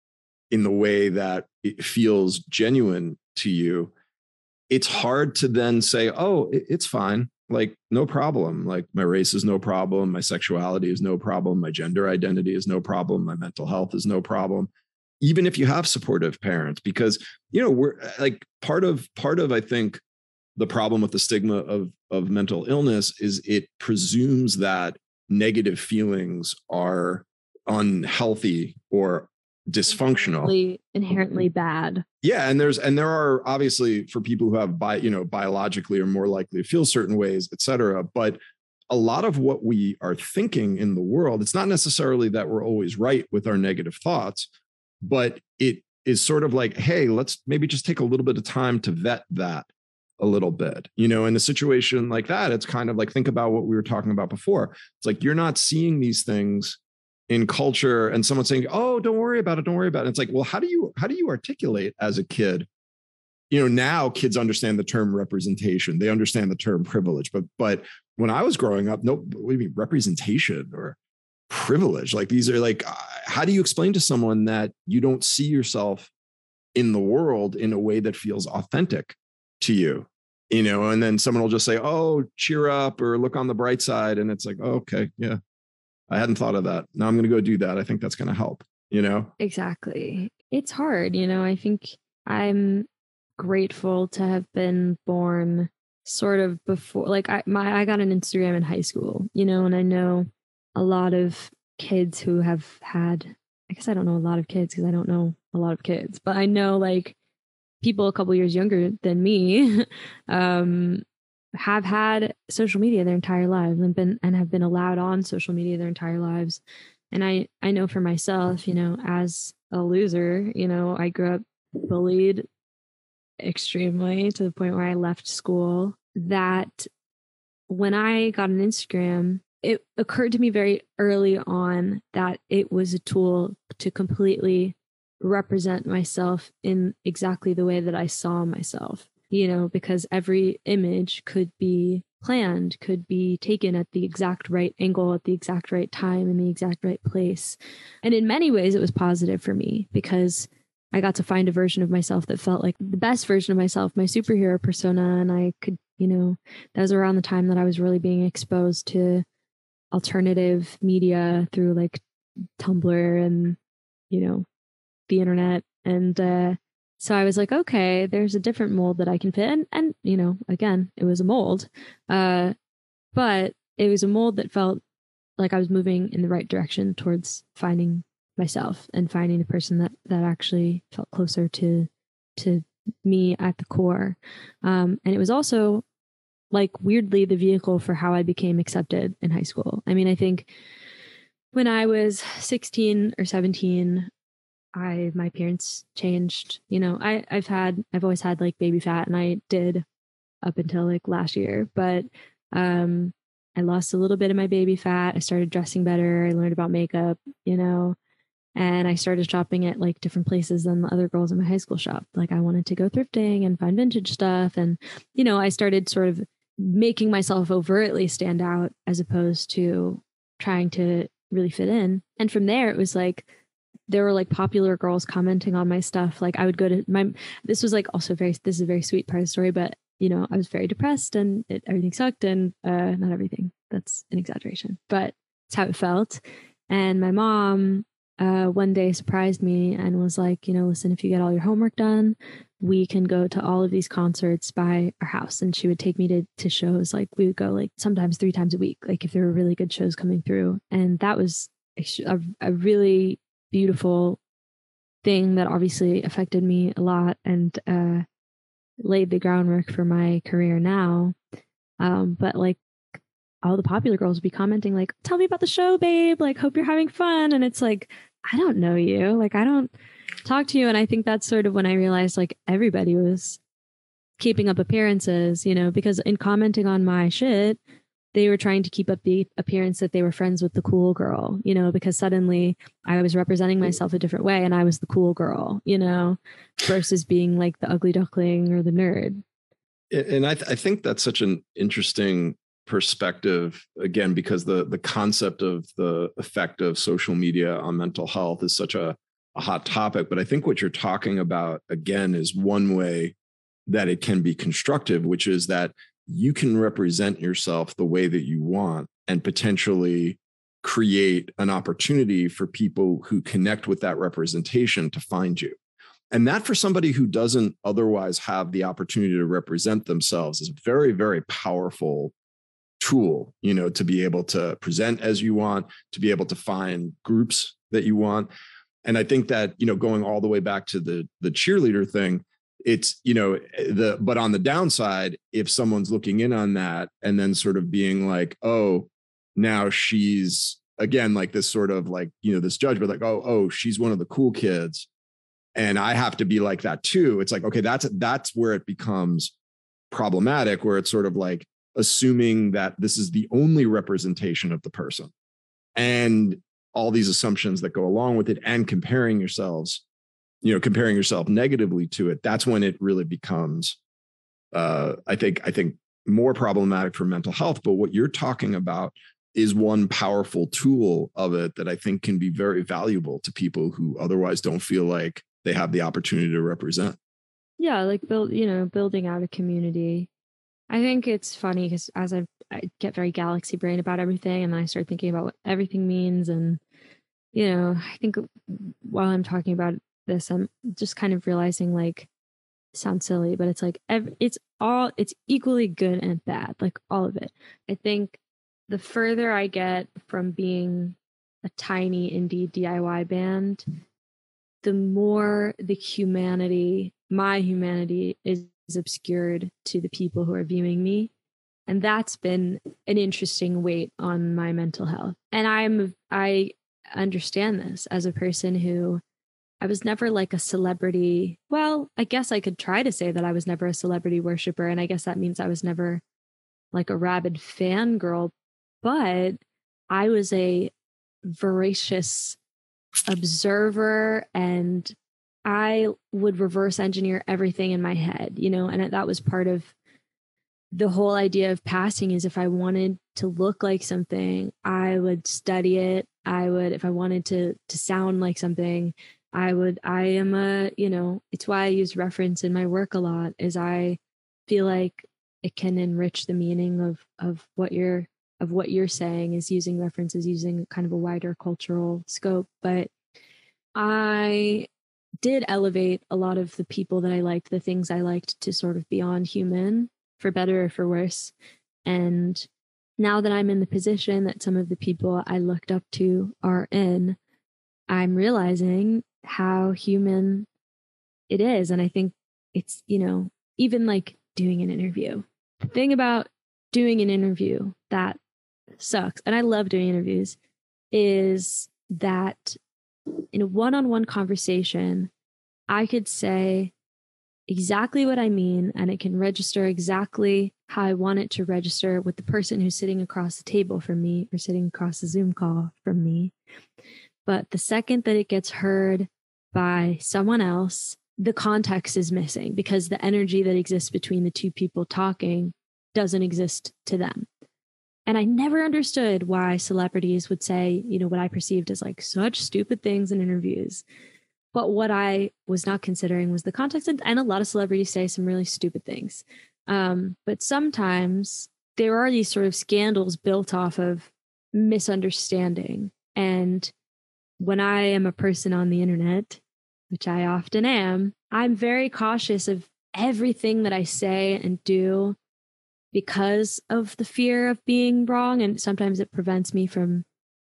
in the way that it feels genuine to you, it's hard to then say, oh, it's fine, like no problem, like my race is no problem, my sexuality is no problem, my gender identity is no problem, my mental health is no problem, even if you have supportive parents. Because, you know, we're like part of part of I think the problem with the stigma of of mental illness is it presumes that negative feelings are unhealthy or dysfunctional, inherently, inherently bad. Yeah, and there's and there are obviously, for people who have bi, you know, biologically are more likely to feel certain ways, et cetera. But a lot of what we are thinking in the world, it's not necessarily that we're always right with our negative thoughts, but it is sort of like, hey, let's maybe just take a little bit of time to vet that a little bit. You know, in a situation like that, it's kind of like, think about what we were talking about before. It's like you're not seeing these things in culture, and someone saying, oh, don't worry about it, don't worry about it. It's like, well, how do you how do you articulate as a kid? You know, now kids understand the term representation, they understand the term privilege, but but when I was growing up, no, what do you mean representation or privilege? Like, these are like, how do you explain to someone that you don't see yourself in the world in a way that feels authentic to you? You know, and then someone will just say, oh, cheer up or look on the bright side, and it's like, oh, okay, yeah, I hadn't thought of that. Now I'm going to go do that. I think that's going to help, you know? Exactly. It's hard. You know, I think I'm grateful to have been born sort of before, like I, my, I got an Instagram in high school, you know, and I know a lot of kids who have had, I guess I don't know a lot of kids because I don't know a lot of kids, but I know like people a couple years younger than me, um, have had social media their entire lives and been and have been allowed on social media their entire lives. And I, I know for myself, you know, as a loser, you know, I grew up bullied extremely to the point where I left school, that when I got an Instagram, it occurred to me very early on that it was a tool to completely represent myself in exactly the way that I saw myself. You know, because every image could be planned, could be taken at the exact right angle, at the exact right time, in the exact right place. And in many ways, it was positive for me because I got to find a version of myself that felt like the best version of myself, my superhero persona. And I could, you know, that was around the time that I was really being exposed to alternative media through like Tumblr and, you know, the internet. And, uh, So I was like, okay, there's a different mold that I can fit. And, and you know, again, it was a mold. Uh, but it was a mold that felt like I was moving in the right direction towards finding myself and finding a person that, that actually felt closer to, to me at the core. Um, and it was also like weirdly the vehicle for how I became accepted in high school. I mean, I think when I was sixteen or seventeen, I, my parents changed, you know, I, I've had, I've always had like baby fat, and I did up until like last year, but, um, I lost a little bit of my baby fat. I started dressing better. I learned about makeup, you know, and I started shopping at like different places than the other girls in my high school shop. Like I wanted to go thrifting and find vintage stuff. And, you know, I started sort of making myself overtly stand out as opposed to trying to really fit in. And from there, it was like, there were like popular girls commenting on my stuff. Like I would go to my, this was like also very, this is a very sweet part of the story, but you know, I was very depressed and it, everything sucked and uh, not everything, that's an exaggeration, but it's how it felt. And my mom uh, one day surprised me and was like, you know, listen, if you get all your homework done we can go to all of these concerts by our house. And she would take me to, to shows. Like we would go like sometimes three times a week, like if there were really good shows coming through. And that was a, a really beautiful thing that obviously affected me a lot and uh, laid the groundwork for my career now. Um, but like all the popular girls would be commenting like, tell me about the show, babe. Like, hope you're having fun. And it's like, I don't know you. Like, I don't talk to you. And I think that's sort of when I realized like everybody was keeping up appearances, you know, because in commenting on my shit, they were trying to keep up the appearance that they were friends with the cool girl, you know, because suddenly I was representing myself a different way and I was the cool girl, you know, versus being like the ugly duckling or the nerd. And I, th- I think that's such an interesting perspective, again, because the the concept of the effect of social media on mental health is such a, a hot topic. But I think what you're talking about, again, is one way that it can be constructive, which is that you can represent yourself the way that you want and potentially create an opportunity for people who connect with that representation to find you. And that for somebody who doesn't otherwise have the opportunity to represent themselves is a very, very powerful tool, you know, to be able to present as you want, to be able to find groups that you want. And I think that, you know, going all the way back to the the cheerleader thing, it's, you know, the, but on the downside, if someone's looking in on that and then sort of being like, oh, now she's again, like this sort of like, you know, this judgment, like, oh, oh, she's one of the cool kids and I have to be like that too. It's like, okay, that's, that's where it becomes problematic, where it's sort of like assuming that this is the only representation of the person and all these assumptions that go along with it and comparing yourselves, you know, comparing yourself negatively to it. That's when it really becomes, uh, I think, I think more problematic for mental health. But what you're talking about is one powerful tool of it that I think can be very valuable to people who otherwise don't feel like they have the opportunity to represent. Yeah, like build, you know, building out a community. I think it's funny because as I've, I get very galaxy brain about everything, and then I start thinking about what everything means. And, you know, I think while I'm talking about this, I'm just kind of realizing, like, it sounds silly, but it's like, every, it's all, it's equally good and bad, like all of it. I think the further I get from being a tiny indie D I Y band, the more the humanity, my humanity is obscured to the people who are viewing me. And that's been an interesting weight on my mental health. And I'm, I understand this as a person who, I was never like a celebrity. Well, I guess I could try to say that I was never a celebrity worshiper. And I guess that means I was never like a rabid fangirl, but I was a voracious observer, and I would reverse engineer everything in my head, you know, and that was part of the whole idea of passing. Is if I wanted to look like something, I would study it. I would, if I wanted to, to sound like something, I would, I am a, you know, it's why I use reference in my work a lot, is I feel like it can enrich the meaning of, of what you're, of what you're saying, is using references, using kind of a wider cultural scope. But I did elevate a lot of the people that I liked, the things I liked, to sort of beyond human, for better or for worse. And now that I'm in the position that some of the people I looked up to are in, I'm realizing how human it is. And I think it's, you know, even like doing an interview. The thing about doing an interview that sucks, and I love doing interviews, is that in a one-on-one conversation, I could say exactly what I mean, and it can register exactly how I want it to register with the person who's sitting across the table from me or sitting across the Zoom call from me. But the second that it gets heard by someone else, the context is missing, because the energy that exists between the two people talking doesn't exist to them. And I never understood why celebrities would say, you know, what I perceived as like such stupid things in interviews. But what I was not considering was the context. And, and a lot of celebrities say some really stupid things. Um, but sometimes there are these sort of scandals built off of misunderstanding. And when I am a person on the internet, which I often am, I'm very cautious of everything that I say and do because of the fear of being wrong. And sometimes it prevents me from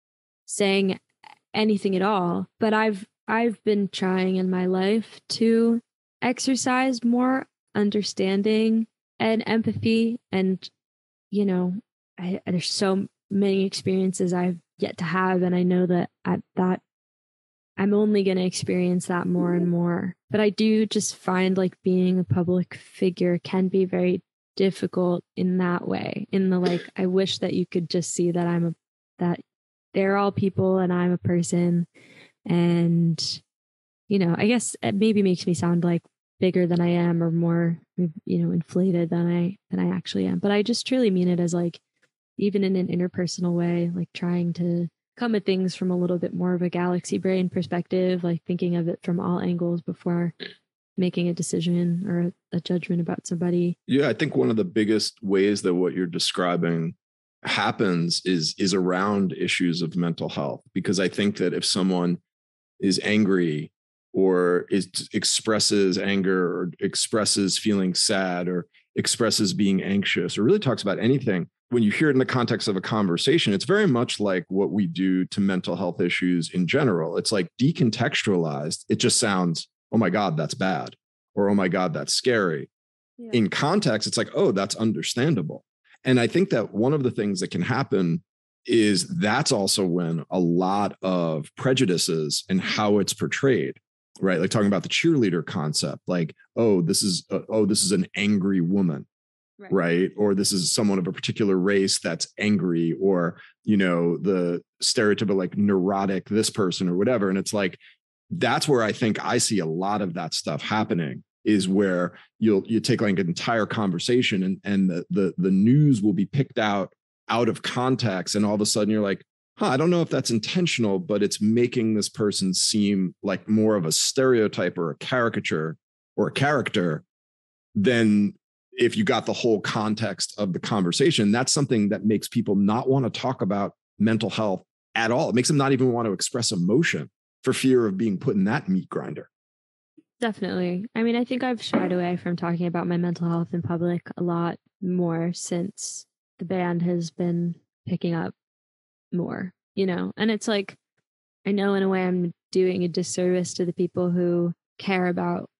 saying anything at all. But I've I've been trying in my life to exercise more understanding and empathy. And, you know, I, there's so many experiences I've yet to have. And I know that I, that I'm only going to experience that more and more. But I do just find like being a public figure can be very difficult in that way. In the like, I wish that you could just see that I'm a, that they're all people and I'm a person. And, you know, I guess it maybe makes me sound like bigger than I am or more, you know, inflated than I, than I actually am. But I just truly mean it as like, even in an interpersonal way, like trying to come at things from a little bit more of a galaxy brain perspective, like thinking of it from all angles before making a decision or a judgment about somebody. Yeah, I think one of the biggest ways that what you're describing happens is is around issues of mental health, because I think that if someone is angry or is expresses anger or expresses feeling sad or expresses being anxious or really talks about anything, when you hear it in the context of a conversation, it's very much like what we do to mental health issues in general. It's like decontextualized. It just sounds, oh my God, that's bad. Or, oh my God, that's scary. Yeah. In context, it's like, oh, that's understandable. And I think that one of the things that can happen is that's also when a lot of prejudices and how it's portrayed, right? Like talking about the cheerleader concept, like, oh, this is, a, oh, this is an angry woman. Right. right. Or this is someone of a particular race that's angry, or, you know, the stereotype of like neurotic, this person or whatever. And it's like, that's where I think I see a lot of that stuff happening, is where you'll, you take like an entire conversation and, and the, the, the news will be picked out, out of context. And all of a sudden you're like, huh, I don't know if that's intentional, but it's making this person seem like more of a stereotype or a caricature or a character than if you got the whole context of the conversation. That's something that makes people not want to talk about mental health at all. It makes them not even want to express emotion for fear of being put in that meat grinder. Definitely. I mean, I think I've shied away from talking about my mental health in public a lot more since the band has been picking up more, you know, and it's like, I know in a way I'm doing a disservice to the people who care about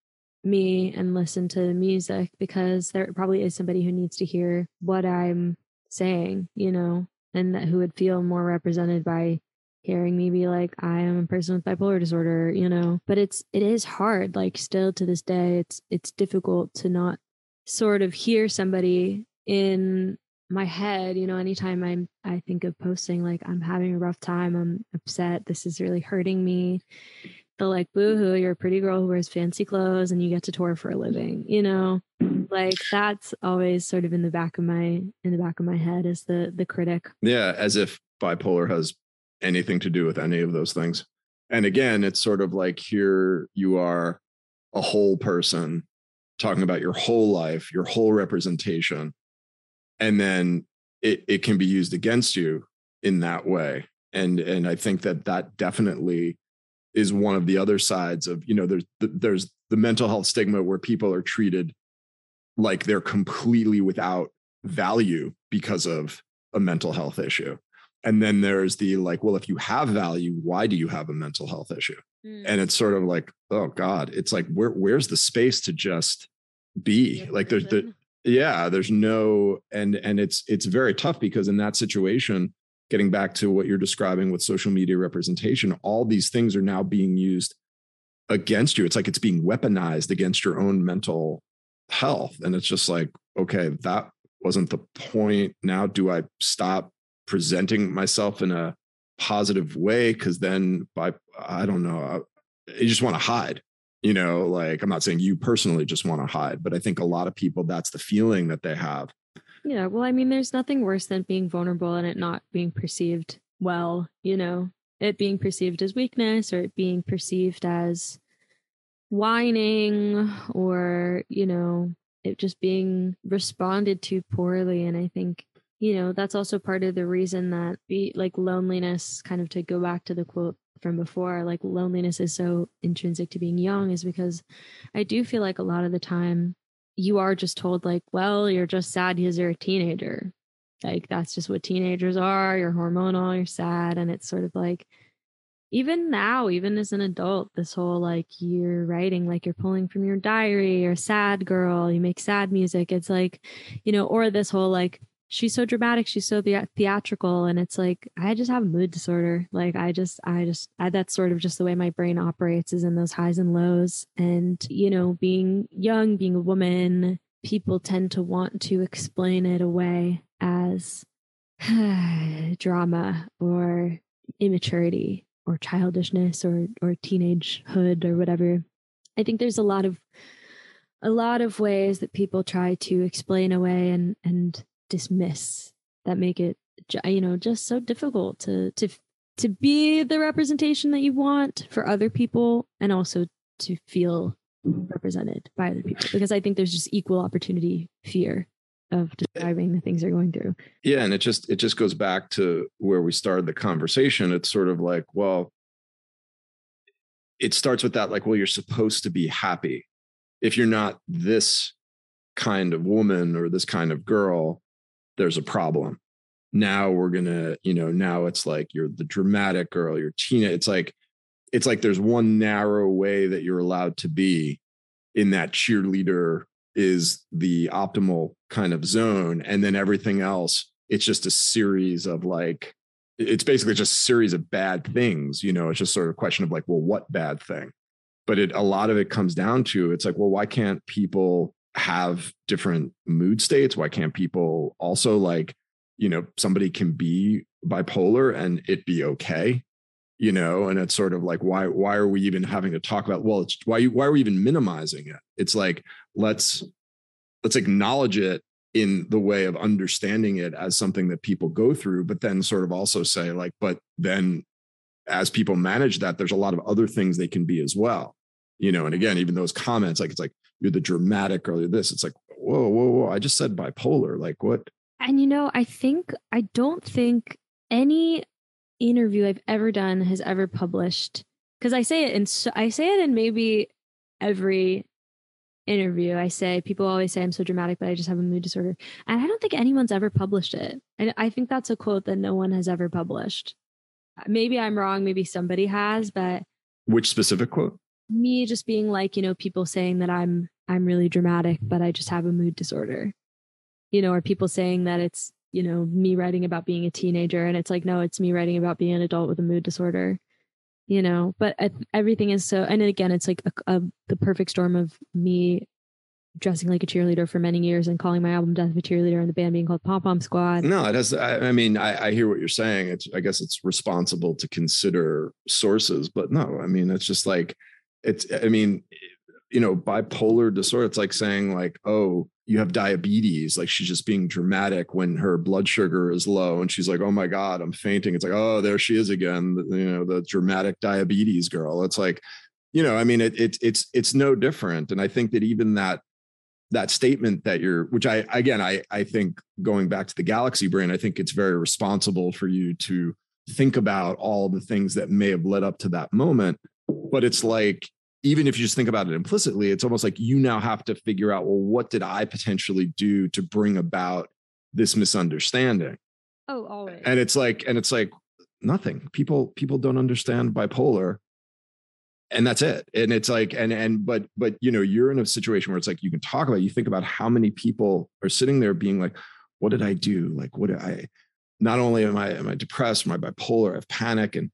me and listen to music, because there probably is somebody who needs to hear what I'm saying, you know, and that who would feel more represented by hearing me be like, I am a person with bipolar disorder, you know. But it's it is hard, like still to this day, it's it's difficult to not sort of hear somebody in my head, you know, anytime I'm I think of posting like I'm having a rough time, I'm upset, this is really hurting me. The like, boo-hoo, you're a pretty girl who wears fancy clothes and you get to tour for a living, you know, like that's always sort of in the back of my in the back of my head as the the critic. Yeah, as if bipolar has anything to do with any of those things. And again, it's sort of like, here you are, a whole person talking about your whole life, your whole representation, and then it it can be used against you in that way. And and I think that that definitely is one of the other sides of, you know, there's there's the mental health stigma where people are treated like they're completely without value because of a mental health issue. And then there's the like, well, if you have value, why do you have a mental health issue? Mm. And it's sort of like, oh God, it's like, where where's the space to just be? Yeah, like there's the yeah, there's no, and and it's it's very tough, because in that situation, getting back to what you're describing with social media representation, all these things are now being used against you. It's like it's being weaponized against your own mental health. And it's just like, okay, that wasn't the point. Now, do I stop presenting myself in a positive way? Because then by, I don't know, you just want to hide, you know, like I'm not saying you personally just want to hide, but I think a lot of people, that's the feeling that they have. Yeah, well, I mean, there's nothing worse than being vulnerable and it not being perceived well, you know, it being perceived as weakness, or it being perceived as whining, or, you know, it just being responded to poorly. And I think you know, that's also part of the reason that be like loneliness, kind of to go back to the quote from before, like loneliness is so intrinsic to being young, is because I do feel like a lot of the time you are just told like, well, you're just sad because you're a teenager. Like that's just what teenagers are. You're hormonal, you're sad. And it's sort of like, even now, even as an adult, this whole like you're writing, like you're pulling from your diary, you're a sad girl, you make sad music. It's like, you know, or this whole like, she's so dramatic, she's so the- theatrical. And it's like, I just have a mood disorder. Like I just, I just, I, that's sort of just the way my brain operates, is in those highs and lows. And, you know, being young, being a woman, people tend to want to explain it away as drama or immaturity or childishness or or teenagehood or whatever. I think there's a lot of a lot of ways that people try to explain away and and dismiss that make it, you know, just so difficult to to to be the representation that you want for other people, and also to feel represented by other people, because I think there's just equal opportunity fear of describing the things they're going through. Yeah. And it just, it just goes back to where we started the conversation. It's sort of like, well, it starts with that, like, well, you're supposed to be happy. If you're not this kind of woman or this kind of girl, there's a problem. Now we're going to, you know, now it's like, you're the dramatic girl, you're Tina. It's like, it's like there's one narrow way that you're allowed to be in that cheerleader is the optimal kind of zone. And then everything else, it's just a series of like, it's basically just a series of bad things. You know, it's just sort of a question of like, well, what bad thing? But it, a lot of it comes down to, it's like, well, why can't people have different mood states? Why can't people also, like, you know, somebody can be bipolar and it be okay, you know? And it's sort of like, why, why are we even having to talk about, well, it's why, why are we even minimizing it? It's like, let's, let's acknowledge it in the way of understanding it as something that people go through, but then sort of also say like, but then as people manage that, there's a lot of other things they can be as well, you know? And again, even those comments, like, it's like, you're the dramatic girl, you're this, it's like, whoa, whoa, whoa, I just said bipolar. Like what? And, you know, I think, I don't think any interview I've ever done has ever published, because I say it in, so, I say it in maybe every interview. I say, people always say I'm so dramatic, but I just have a mood disorder. And I don't think anyone's ever published it. And I think that's a quote that no one has ever published. Maybe I'm wrong. Maybe somebody has, but. Which specific quote? Me just being like, you know, people saying that I'm, I'm really dramatic, but I just have a mood disorder, you know, or people saying that it's, you know, me writing about being a teenager. And it's like, no, it's me writing about being an adult with a mood disorder. You know, but everything is so, and again, it's like a, a, the perfect storm of me dressing like a cheerleader for many years and calling my album Death of a Cheerleader and the band being called Pom Pom Squad. No, it has, I, I mean, I, I hear what you're saying. It's, I guess it's responsible to consider sources, but no, I mean, it's just like, it's, I mean, you know, bipolar disorder, it's like saying like, oh, you have diabetes. Like she's just being dramatic when her blood sugar is low and she's like, oh my God, I'm fainting. It's like, oh, there she is again. You know, the dramatic diabetes girl. It's like, you know, I mean, it, it, it's, it's no different. And I think that even that, that statement that you're, which I, again, I, I think going back to the galaxy brain, I think it's very responsible for you to think about all the things that may have led up to that moment. But it's like, even if you just think about it implicitly, it's almost like you now have to figure out, well, what did I potentially do to bring about this misunderstanding? Oh, always. And it's like, and it's like nothing. People, people don't understand bipolar, and that's it. And it's like, and, and, but, but, you know, you're in a situation where it's like, you can talk about it, you think about how many people are sitting there being like, what did I do? Like, what did I, not only am I, am I depressed, am I bipolar, I have panic, and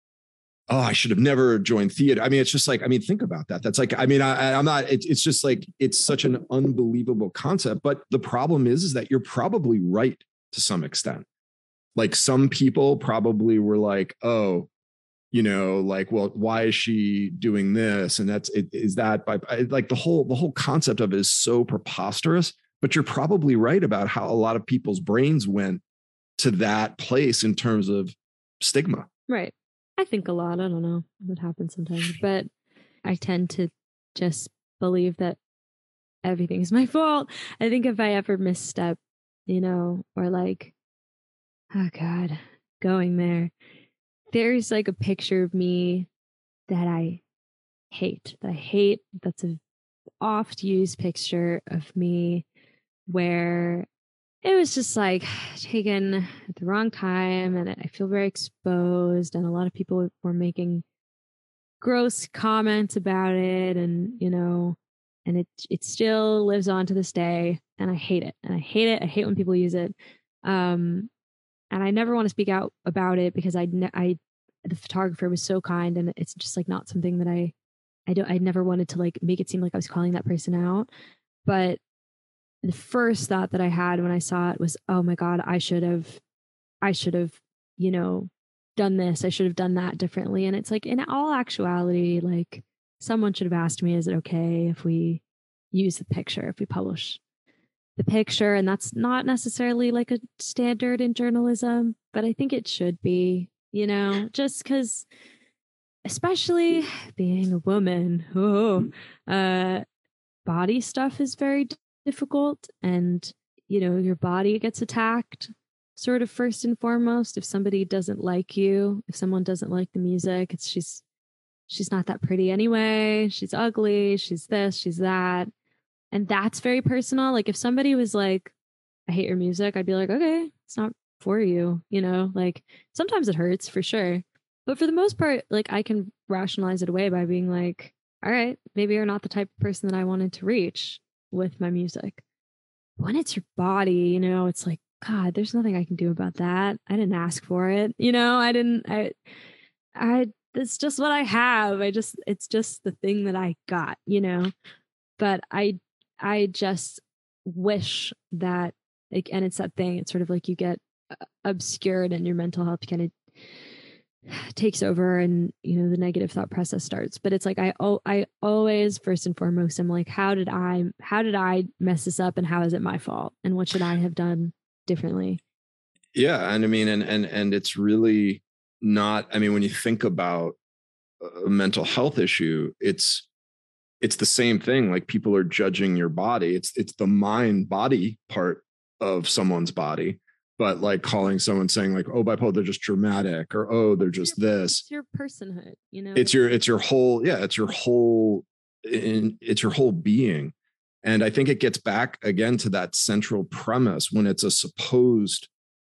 oh, I should have never joined theater. I mean, it's just like, I mean, think about that. That's like, I mean, I, I'm not, it, it's just like, it's such an unbelievable concept. But the problem is, is that you're probably right to some extent. Like some people probably were like, oh, you know, like, well, why is she doing this? And that's, it, is that by like the whole, the whole concept of it is so preposterous, but you're probably right about how a lot of people's brains went to that place in terms of stigma. Right. I think a lot. I don't know what happens sometimes, but I tend to just believe that everything is my fault. I think if I ever misstep you know, or like, oh God, going there. There's like a picture of me that I hate, that I hate. That's a oft used picture of me where it was just like taken at the wrong time, and I feel very exposed, and a lot of people were making gross comments about it, and you know, and it it still lives on to this day, and I hate it, and I hate it. I hate when people use it, um, and I never want to speak out about it because I I the photographer was so kind, and it's just like not something that I I don't I never wanted to like make it seem like I was calling that person out, but the first thought that I had when I saw it was, oh my God, I should have, I should have, you know, done this. I should have done that differently. And it's like, in all actuality, like someone should have asked me, is it okay if we use the picture, if we publish the picture? And that's not necessarily like a standard in journalism, but I think it should be, you know, just because, especially being a woman, oh, uh, body stuff is very difficult, and you know, your body gets attacked sort of first and foremost. If somebody doesn't like you, if someone doesn't like the music, it's she's she's not that pretty anyway, she's ugly, she's this, she's that, and that's very personal. Like if somebody was like, I hate your music, I'd be like, okay, it's not for you, you know. Like sometimes it hurts for sure, but for the most part, like I can rationalize it away by being like, all right, maybe you're not the type of person that I wanted to reach with my music. When it's your body, you know, it's like, God, there's nothing I can do about that. I didn't ask for it. You know, I didn't, I, I, it's just what I have. I just, it's just the thing that I got, you know, but I, I just wish that, like, and it's that thing, it's sort of like you get obscured and your mental health kind of takes over, and you know, the negative thought process starts. But it's like I oh I always first and foremost I'm like, how did I how did I mess this up, and how is it my fault, and what should I have done differently? Yeah, and I mean, and and and it's really not. I mean, when you think about a mental health issue, it's it's the same thing. Like people are judging your body. It's it's the mind body part of someone's body. But like calling someone saying like, oh, bipolar, they're just dramatic, or oh, they're just this. It's your personhood, you know. It's your it's your whole yeah, it's your whole in it's your whole being. And I think it gets back again to that central premise when it's a supposed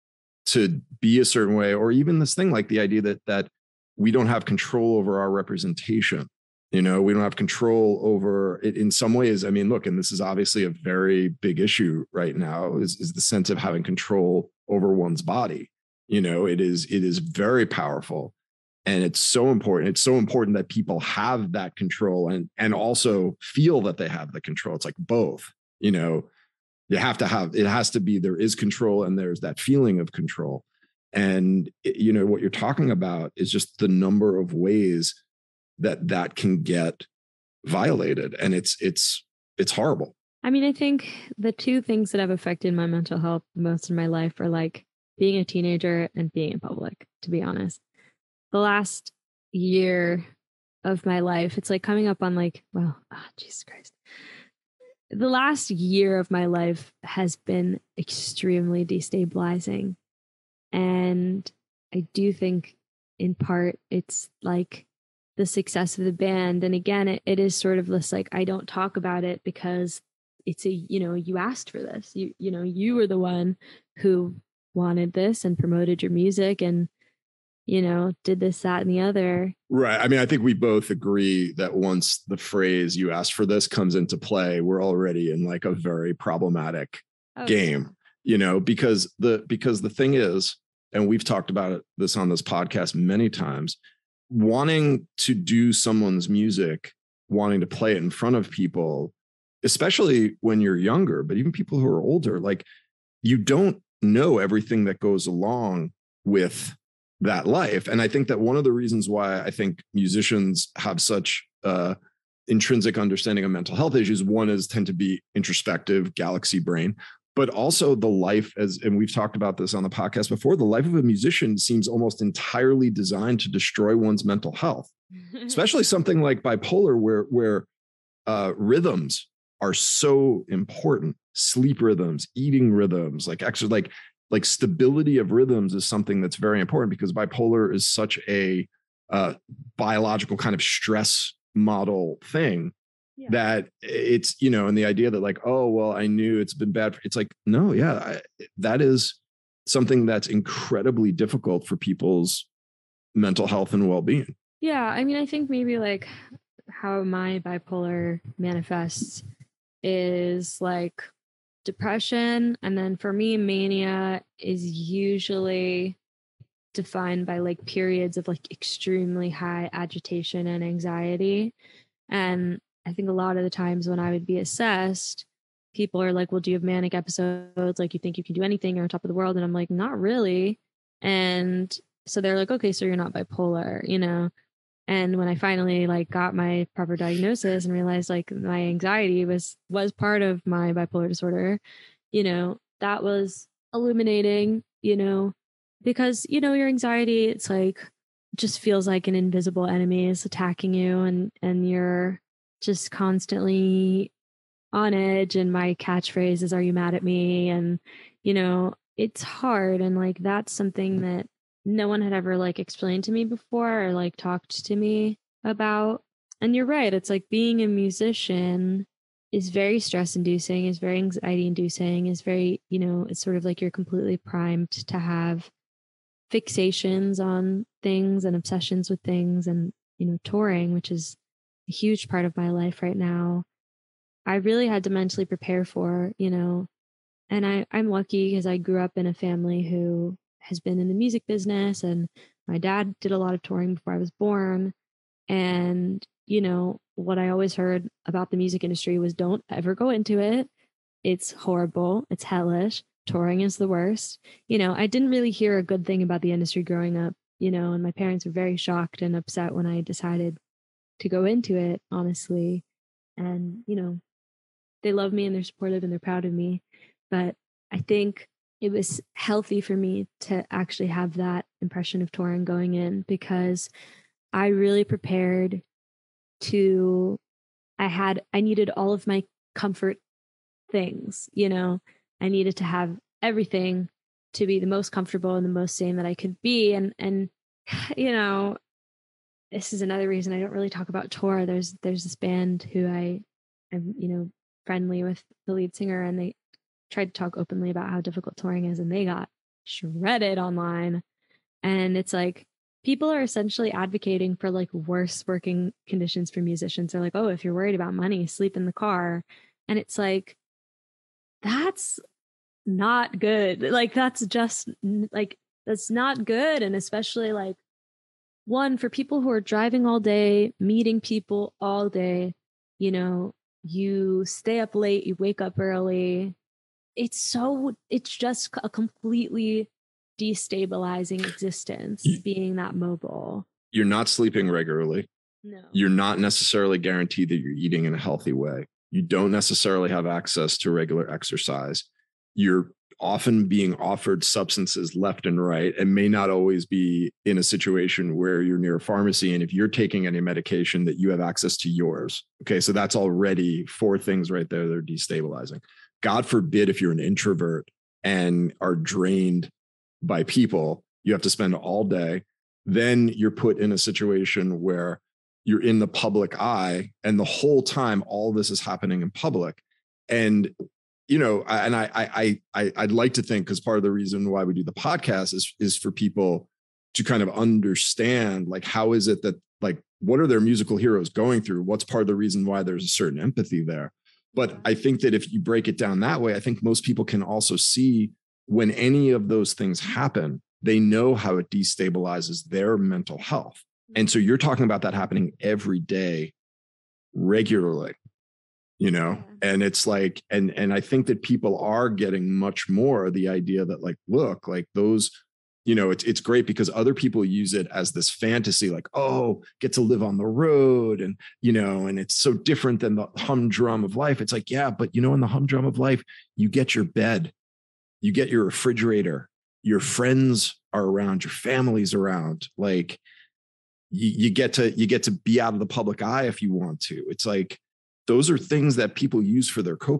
to be a certain way, or even this thing like the idea that that we don't have control over our representation. You know, we don't have control over it in some ways. I mean, look, and this is obviously a very big issue right now, is, is the sense of having control over one's body. You know, it is it is very powerful, and it's so important. It's so important that people have that control and and also feel that they have the control. It's like both, you know, you have to have, it has to be, there is control and there's that feeling of control. And, you know, what you're talking about is just the number of ways that that can get violated. And it's, it's, it's horrible. I mean, I think the two things that have affected my mental health most in my life are like being a teenager and being in public, to be honest. The last year of my life, it's like coming up on like, well, oh, Jesus Christ. The last year of my life has been extremely destabilizing. And I do think in part it's like the success of the band. And again, it, it is sort of this, like, I don't talk about it because it's a, you know, you asked for this, you, you know, you were the one who wanted this and promoted your music and, you know, did this, that, and the other. Right. I mean, I think we both agree that once the phrase "you asked for this" comes into play, we're already in like a very problematic oh, game, yeah. you know, because the, because the thing is, and we've talked about it, this on this podcast many times, wanting to do someone's music, wanting to play it in front of people, especially when you're younger, but even people who are older, like you don't know everything that goes along with that life. And I think that one of the reasons why I think musicians have such uh, intrinsic understanding of mental health issues, one is tend to be introspective, galaxy brain, but also the life as, and we've talked about this on the podcast before, the life of a musician seems almost entirely designed to destroy one's mental health, especially something like bipolar where, where uh, rhythms are so important. sleep rhythms, eating rhythms, like exercise, like, like stability of rhythms is something that's very important, because bipolar is such a uh, biological kind of stress model thing. Yeah. That it's, you know, and the idea that like, oh, well, I knew it's been bad. It's like, no, yeah, I, that is something that's incredibly difficult for people's mental health and well-being. Yeah. I mean, I think maybe like how my bipolar manifests is like depression. And then for me, mania is usually defined by like periods of like extremely high agitation and anxiety. And I think a lot of the times when I would be assessed, people are like, well, do you have manic episodes? Like, you think you can do anything? You're on top of the world. And I'm like, not really. And so they're like, okay, so you're not bipolar, you know? And when I finally like got my proper diagnosis and realized like my anxiety was, was part of my bipolar disorder, you know, that was illuminating, you know, because, you know, your anxiety, it's like, just feels like an invisible enemy is attacking you, and, and you're just constantly on edge. And my catchphrase is, are you mad at me? And, you know, it's hard. And like, that's something that no one had ever like explained to me before or like talked to me about. And you're right. It's like being a musician is very stress inducing, is very anxiety inducing, is very, you know, it's sort of like you're completely primed to have fixations on things and obsessions with things. And, you know, touring, which is a huge part of my life right now, I really had to mentally prepare for, you know, and I, I'm lucky because I grew up in a family who has been in the music business, and my dad did a lot of touring before I was born. And, you know, what I always heard about the music industry was don't ever go into it. It's horrible. It's hellish. Touring is the worst. You know, I didn't really hear a good thing about the industry growing up, you know, and my parents were very shocked and upset when I decided to go into it, honestly. And, you know, they love me and they're supportive and they're proud of me. But I think it was healthy for me to actually have that impression of touring going in, because I really prepared to, I had, I needed all of my comfort things, you know, I needed to have everything to be the most comfortable and the most sane that I could be. And, and, you know, this is another reason I don't really talk about tour. There's, there's this band who I am, you know, friendly with the lead singer, and they tried to talk openly about how difficult touring is, and they got shredded online. And it's like, people are essentially advocating for like worse working conditions for musicians. They're like, oh, if you're worried about money, sleep in the car. And it's like, that's not good. Like, that's just like, that's not good. And especially like, one, for people who are driving all day, meeting people all day, you know, you stay up late, you wake up early. It's so, it's just a completely destabilizing existence, being that mobile. You're not sleeping regularly. No. You're not necessarily guaranteed that you're eating in a healthy way. You don't necessarily have access to regular exercise. You're often being offered substances left and right, and may not always be in a situation where you're near a pharmacy. And if you're taking any medication, that you have access to yours. Okay. So that's already four things right there that are destabilizing. God forbid, if you're an introvert and are drained by people, you have to spend all day. Then you're put in a situation where you're in the public eye, and the whole time all this is happening in public. And, you know, and I, I, I, I'd like to think, because part of the reason why we do the podcast is, is for people to kind of understand, like, how is it that, like, what are their musical heroes going through? What's part of the reason why there's a certain empathy there? But I think that if you break it down that way, I think most people can also see when any of those things happen, they know how it destabilizes their mental health. And so you're talking about that happening every day, regularly, you know, and it's like, and, and I think that people are getting much more the idea that, like, look, like those, you know, it's, it's great because other people use it as this fantasy, like, oh, get to live on the road. And, you know, and it's so different than the humdrum of life. It's like, yeah, but you know, in the humdrum of life, you get your bed, you get your refrigerator, your friends are around, your family's around, like, You, you get to you get to be out of the public eye if you want to. It's like, those are things that people use for their coping.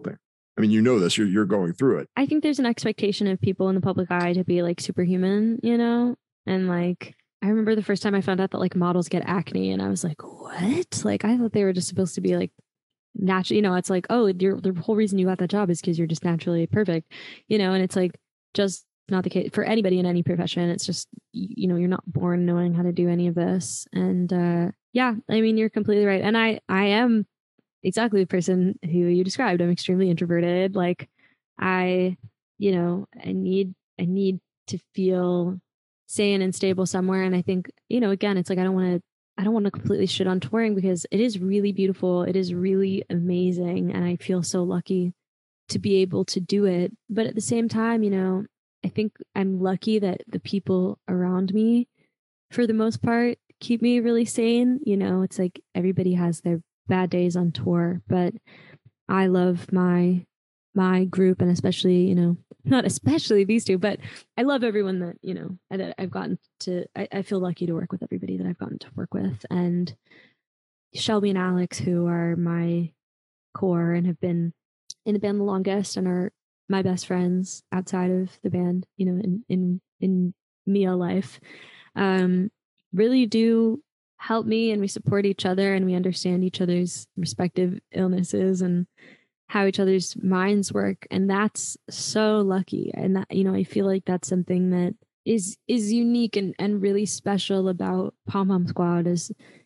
I mean, you know this, you're, you're going through it. I think there's an expectation of people in the public eye to be like superhuman, you know? And like, I remember the first time I found out that like models get acne and I was like, what? Like, I thought they were just supposed to be like natural, you know, it's like, oh, you're, the whole reason you got that job is because you're just naturally perfect, you know? And it's like, just not the case for anybody in any profession. It's just, you know, you're not born knowing how to do any of this. And uh, yeah, I mean, you're completely right. And I, I am exactly the person who you described. I'm extremely introverted. Like I, you know, I need, I need to feel sane and stable somewhere. And I think, you know, again, it's like, I don't want to, I don't want to completely shit on touring because it is really beautiful. It is really amazing. And I feel so lucky to be able to do it. But at the same time, you know, I think I'm lucky that the people around me, for the most part, keep me really sane. You know, it's like everybody has their bad days on tour, but I love my my group, and especially, you know, not especially these two, but I love everyone that, you know, that I've gotten to, I, I feel lucky to work with everybody that I've gotten to work with. And Shelby and Alex, who are my core and have been in the band the longest and are my best friends outside of the band, you know, in, in, in Mia life, um, really do help me, and we support each other and we understand each other's respective illnesses and how each other's minds work. And that's so lucky. And that, you know, I feel like that's something that is, is unique and, and really special about Pom Pom Squad, is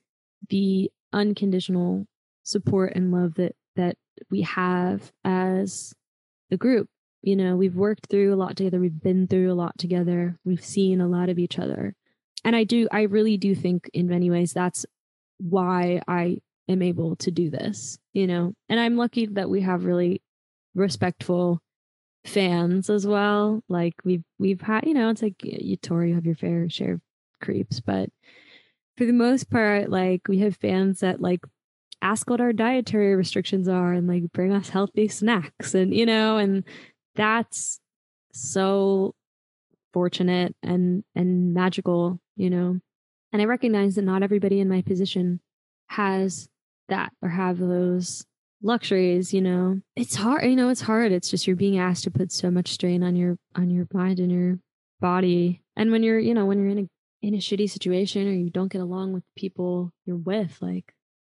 the unconditional support and love that, that we have as the group. You know, we've worked through a lot together. We've been through a lot together. We've seen a lot of each other. And I do, I really do think in many ways that's why I am able to do this, you know, and I'm lucky that we have really respectful fans as well. Like we've, we've had, you know, it's like you tour, you have your fair share of creeps, but for the most part, like we have fans that like ask what our dietary restrictions are and like bring us healthy snacks, and, you know, and that's so fortunate and, and magical, you know, and I recognize that not everybody in my position has that or have those luxuries, you know. It's hard, you know, it's hard. It's just you're being asked to put so much strain on your, on your mind and your body. And when you're, you know, when you're in a, in a shitty situation or you don't get along with people you're with, like,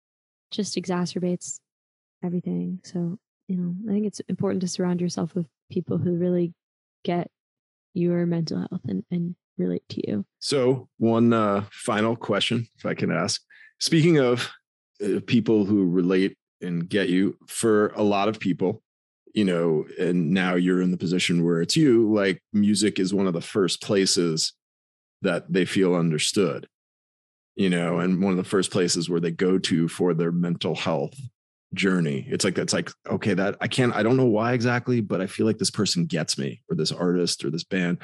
just exacerbates everything. So, you know, I think it's important to surround yourself with people who really get your mental health and, and relate to you. So one uh, final question, if I can ask, speaking of uh, people who relate and get you, for a lot of people, you know, and now you're in the position where it's you, like music is one of the first places that they feel understood, you know, and one of the first places where they go to for their mental health journey. It's like, that's like, okay, that I can't, I don't know why exactly, but I feel like this person gets me, or this artist or this band.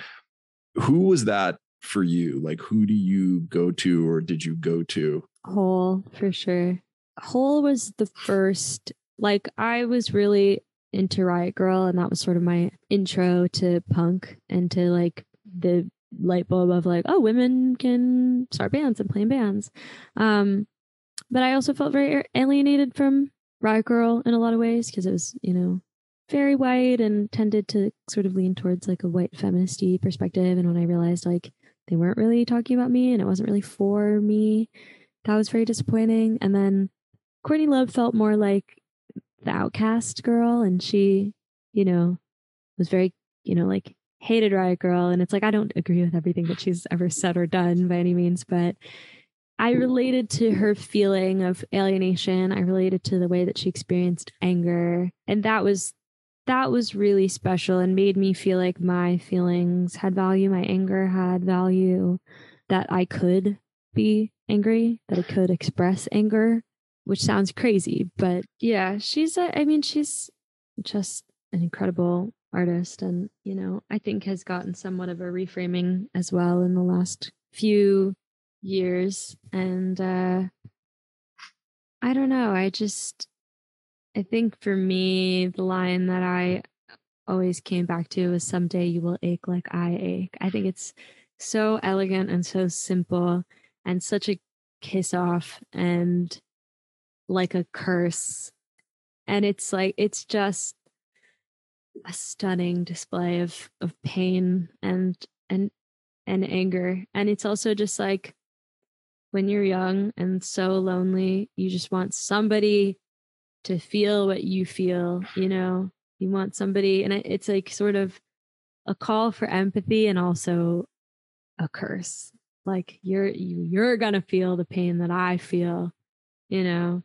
Who was that for you? Like, who do you go to, or did you go to? Hole, for sure. Hole was the first, like I was really into Riot Grrrl, and that was sort of my intro to punk and to like the light bulb of like, oh, women can start bands and play in bands. Um, but I also felt very alienated from Riot Grrrl in a lot of ways, because it was, you know, very white and tended to sort of lean towards like a white feministy perspective. And when I realized like they weren't really talking about me and it wasn't really for me, that was very disappointing. And then Courtney Love felt more like the outcast girl, and she, you know, was very, you know, like hated Riot Grrrl. And it's like, I don't agree with everything that she's ever said or done by any means, but I related to her feeling of alienation. I related to the way that she experienced anger. And that was, that was really special and made me feel like my feelings had value. My anger had value, that I could be angry, that I could express anger, which sounds crazy, but yeah, she's, a, I mean, she's just an incredible artist, and, you know, I think has gotten somewhat of a reframing as well in the last few years. And uh I don't know, I just I think for me the line that I always came back to was, someday you will ache like I ache. I think it's so elegant and so simple and such a kiss off and like a curse, and it's like, it's just a stunning display of of pain and and and anger. And it's also just like when you're young and so lonely, you just want somebody to feel what you feel, you know. You want somebody, and it's like sort of a call for empathy and also a curse. Like you're you, you're gonna feel the pain that I feel, you know.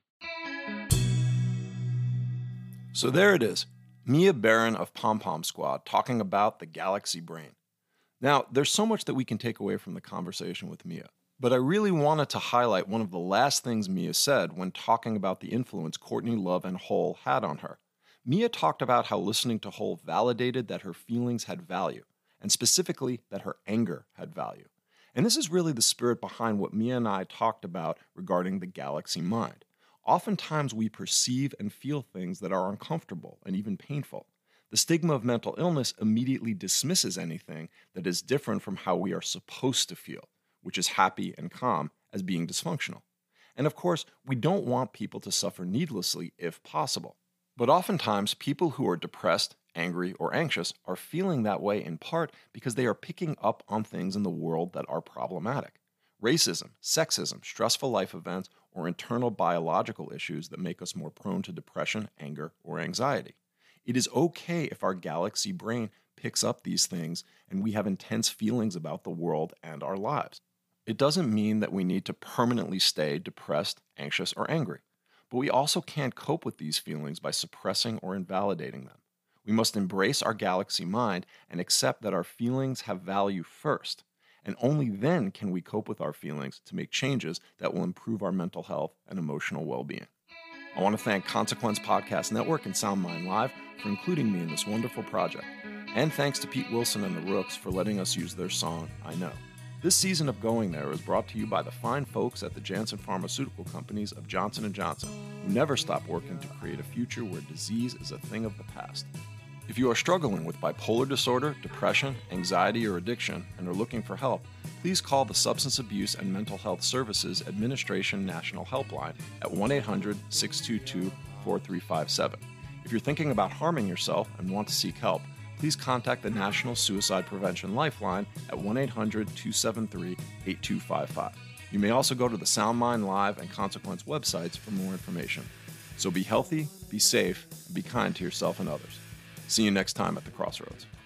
So there it is, Mia Baron of Pom Pom Squad talking about the galaxy brain. Now, there's so much that we can take away from the conversation with Mia, but I really wanted to highlight one of the last things Mia said when talking about the influence Courtney Love and Hole had on her. Mia talked about how listening to Hole validated that her feelings had value, and specifically that her anger had value. And this is really the spirit behind what Mia and I talked about regarding the galaxy mind. Oftentimes we perceive and feel things that are uncomfortable and even painful. The stigma of mental illness immediately dismisses anything that is different from how we are supposed to feel, which is happy and calm, as being dysfunctional. And of course, we don't want people to suffer needlessly if possible. But oftentimes, people who are depressed, angry, or anxious are feeling that way in part because they are picking up on things in the world that are problematic. Racism, sexism, stressful life events, or internal biological issues that make us more prone to depression, anger, or anxiety. It is okay if our galaxy brain picks up these things and we have intense feelings about the world and our lives. It doesn't mean that we need to permanently stay depressed, anxious, or angry. But we also can't cope with these feelings by suppressing or invalidating them. We must embrace our galaxy mind and accept that our feelings have value first, and only then can we cope with our feelings to make changes that will improve our mental health and emotional well-being. I want to thank Consequence Podcast Network and Sound Mind Live for including me in this wonderful project, and thanks to Pete Wilson and the Rooks for letting us use their song, I Know. This season of Going There is brought to you by the fine folks at the Janssen Pharmaceutical Companies of Johnson and Johnson, who never stop working to create a future where disease is a thing of the past. If you are struggling with bipolar disorder, depression, anxiety, or addiction and are looking for help, please call the Substance Abuse and Mental Health Services Administration National Helpline at one eight hundred, six two two, four three five seven. If you're thinking about harming yourself and want to seek help, please contact the National Suicide Prevention Lifeline at one eight hundred, two seven three, eight two five five. You may also go to the Sound Mind Live and Consequence websites for more information. So be healthy, be safe, and be kind to yourself and others. See you next time at the Crossroads.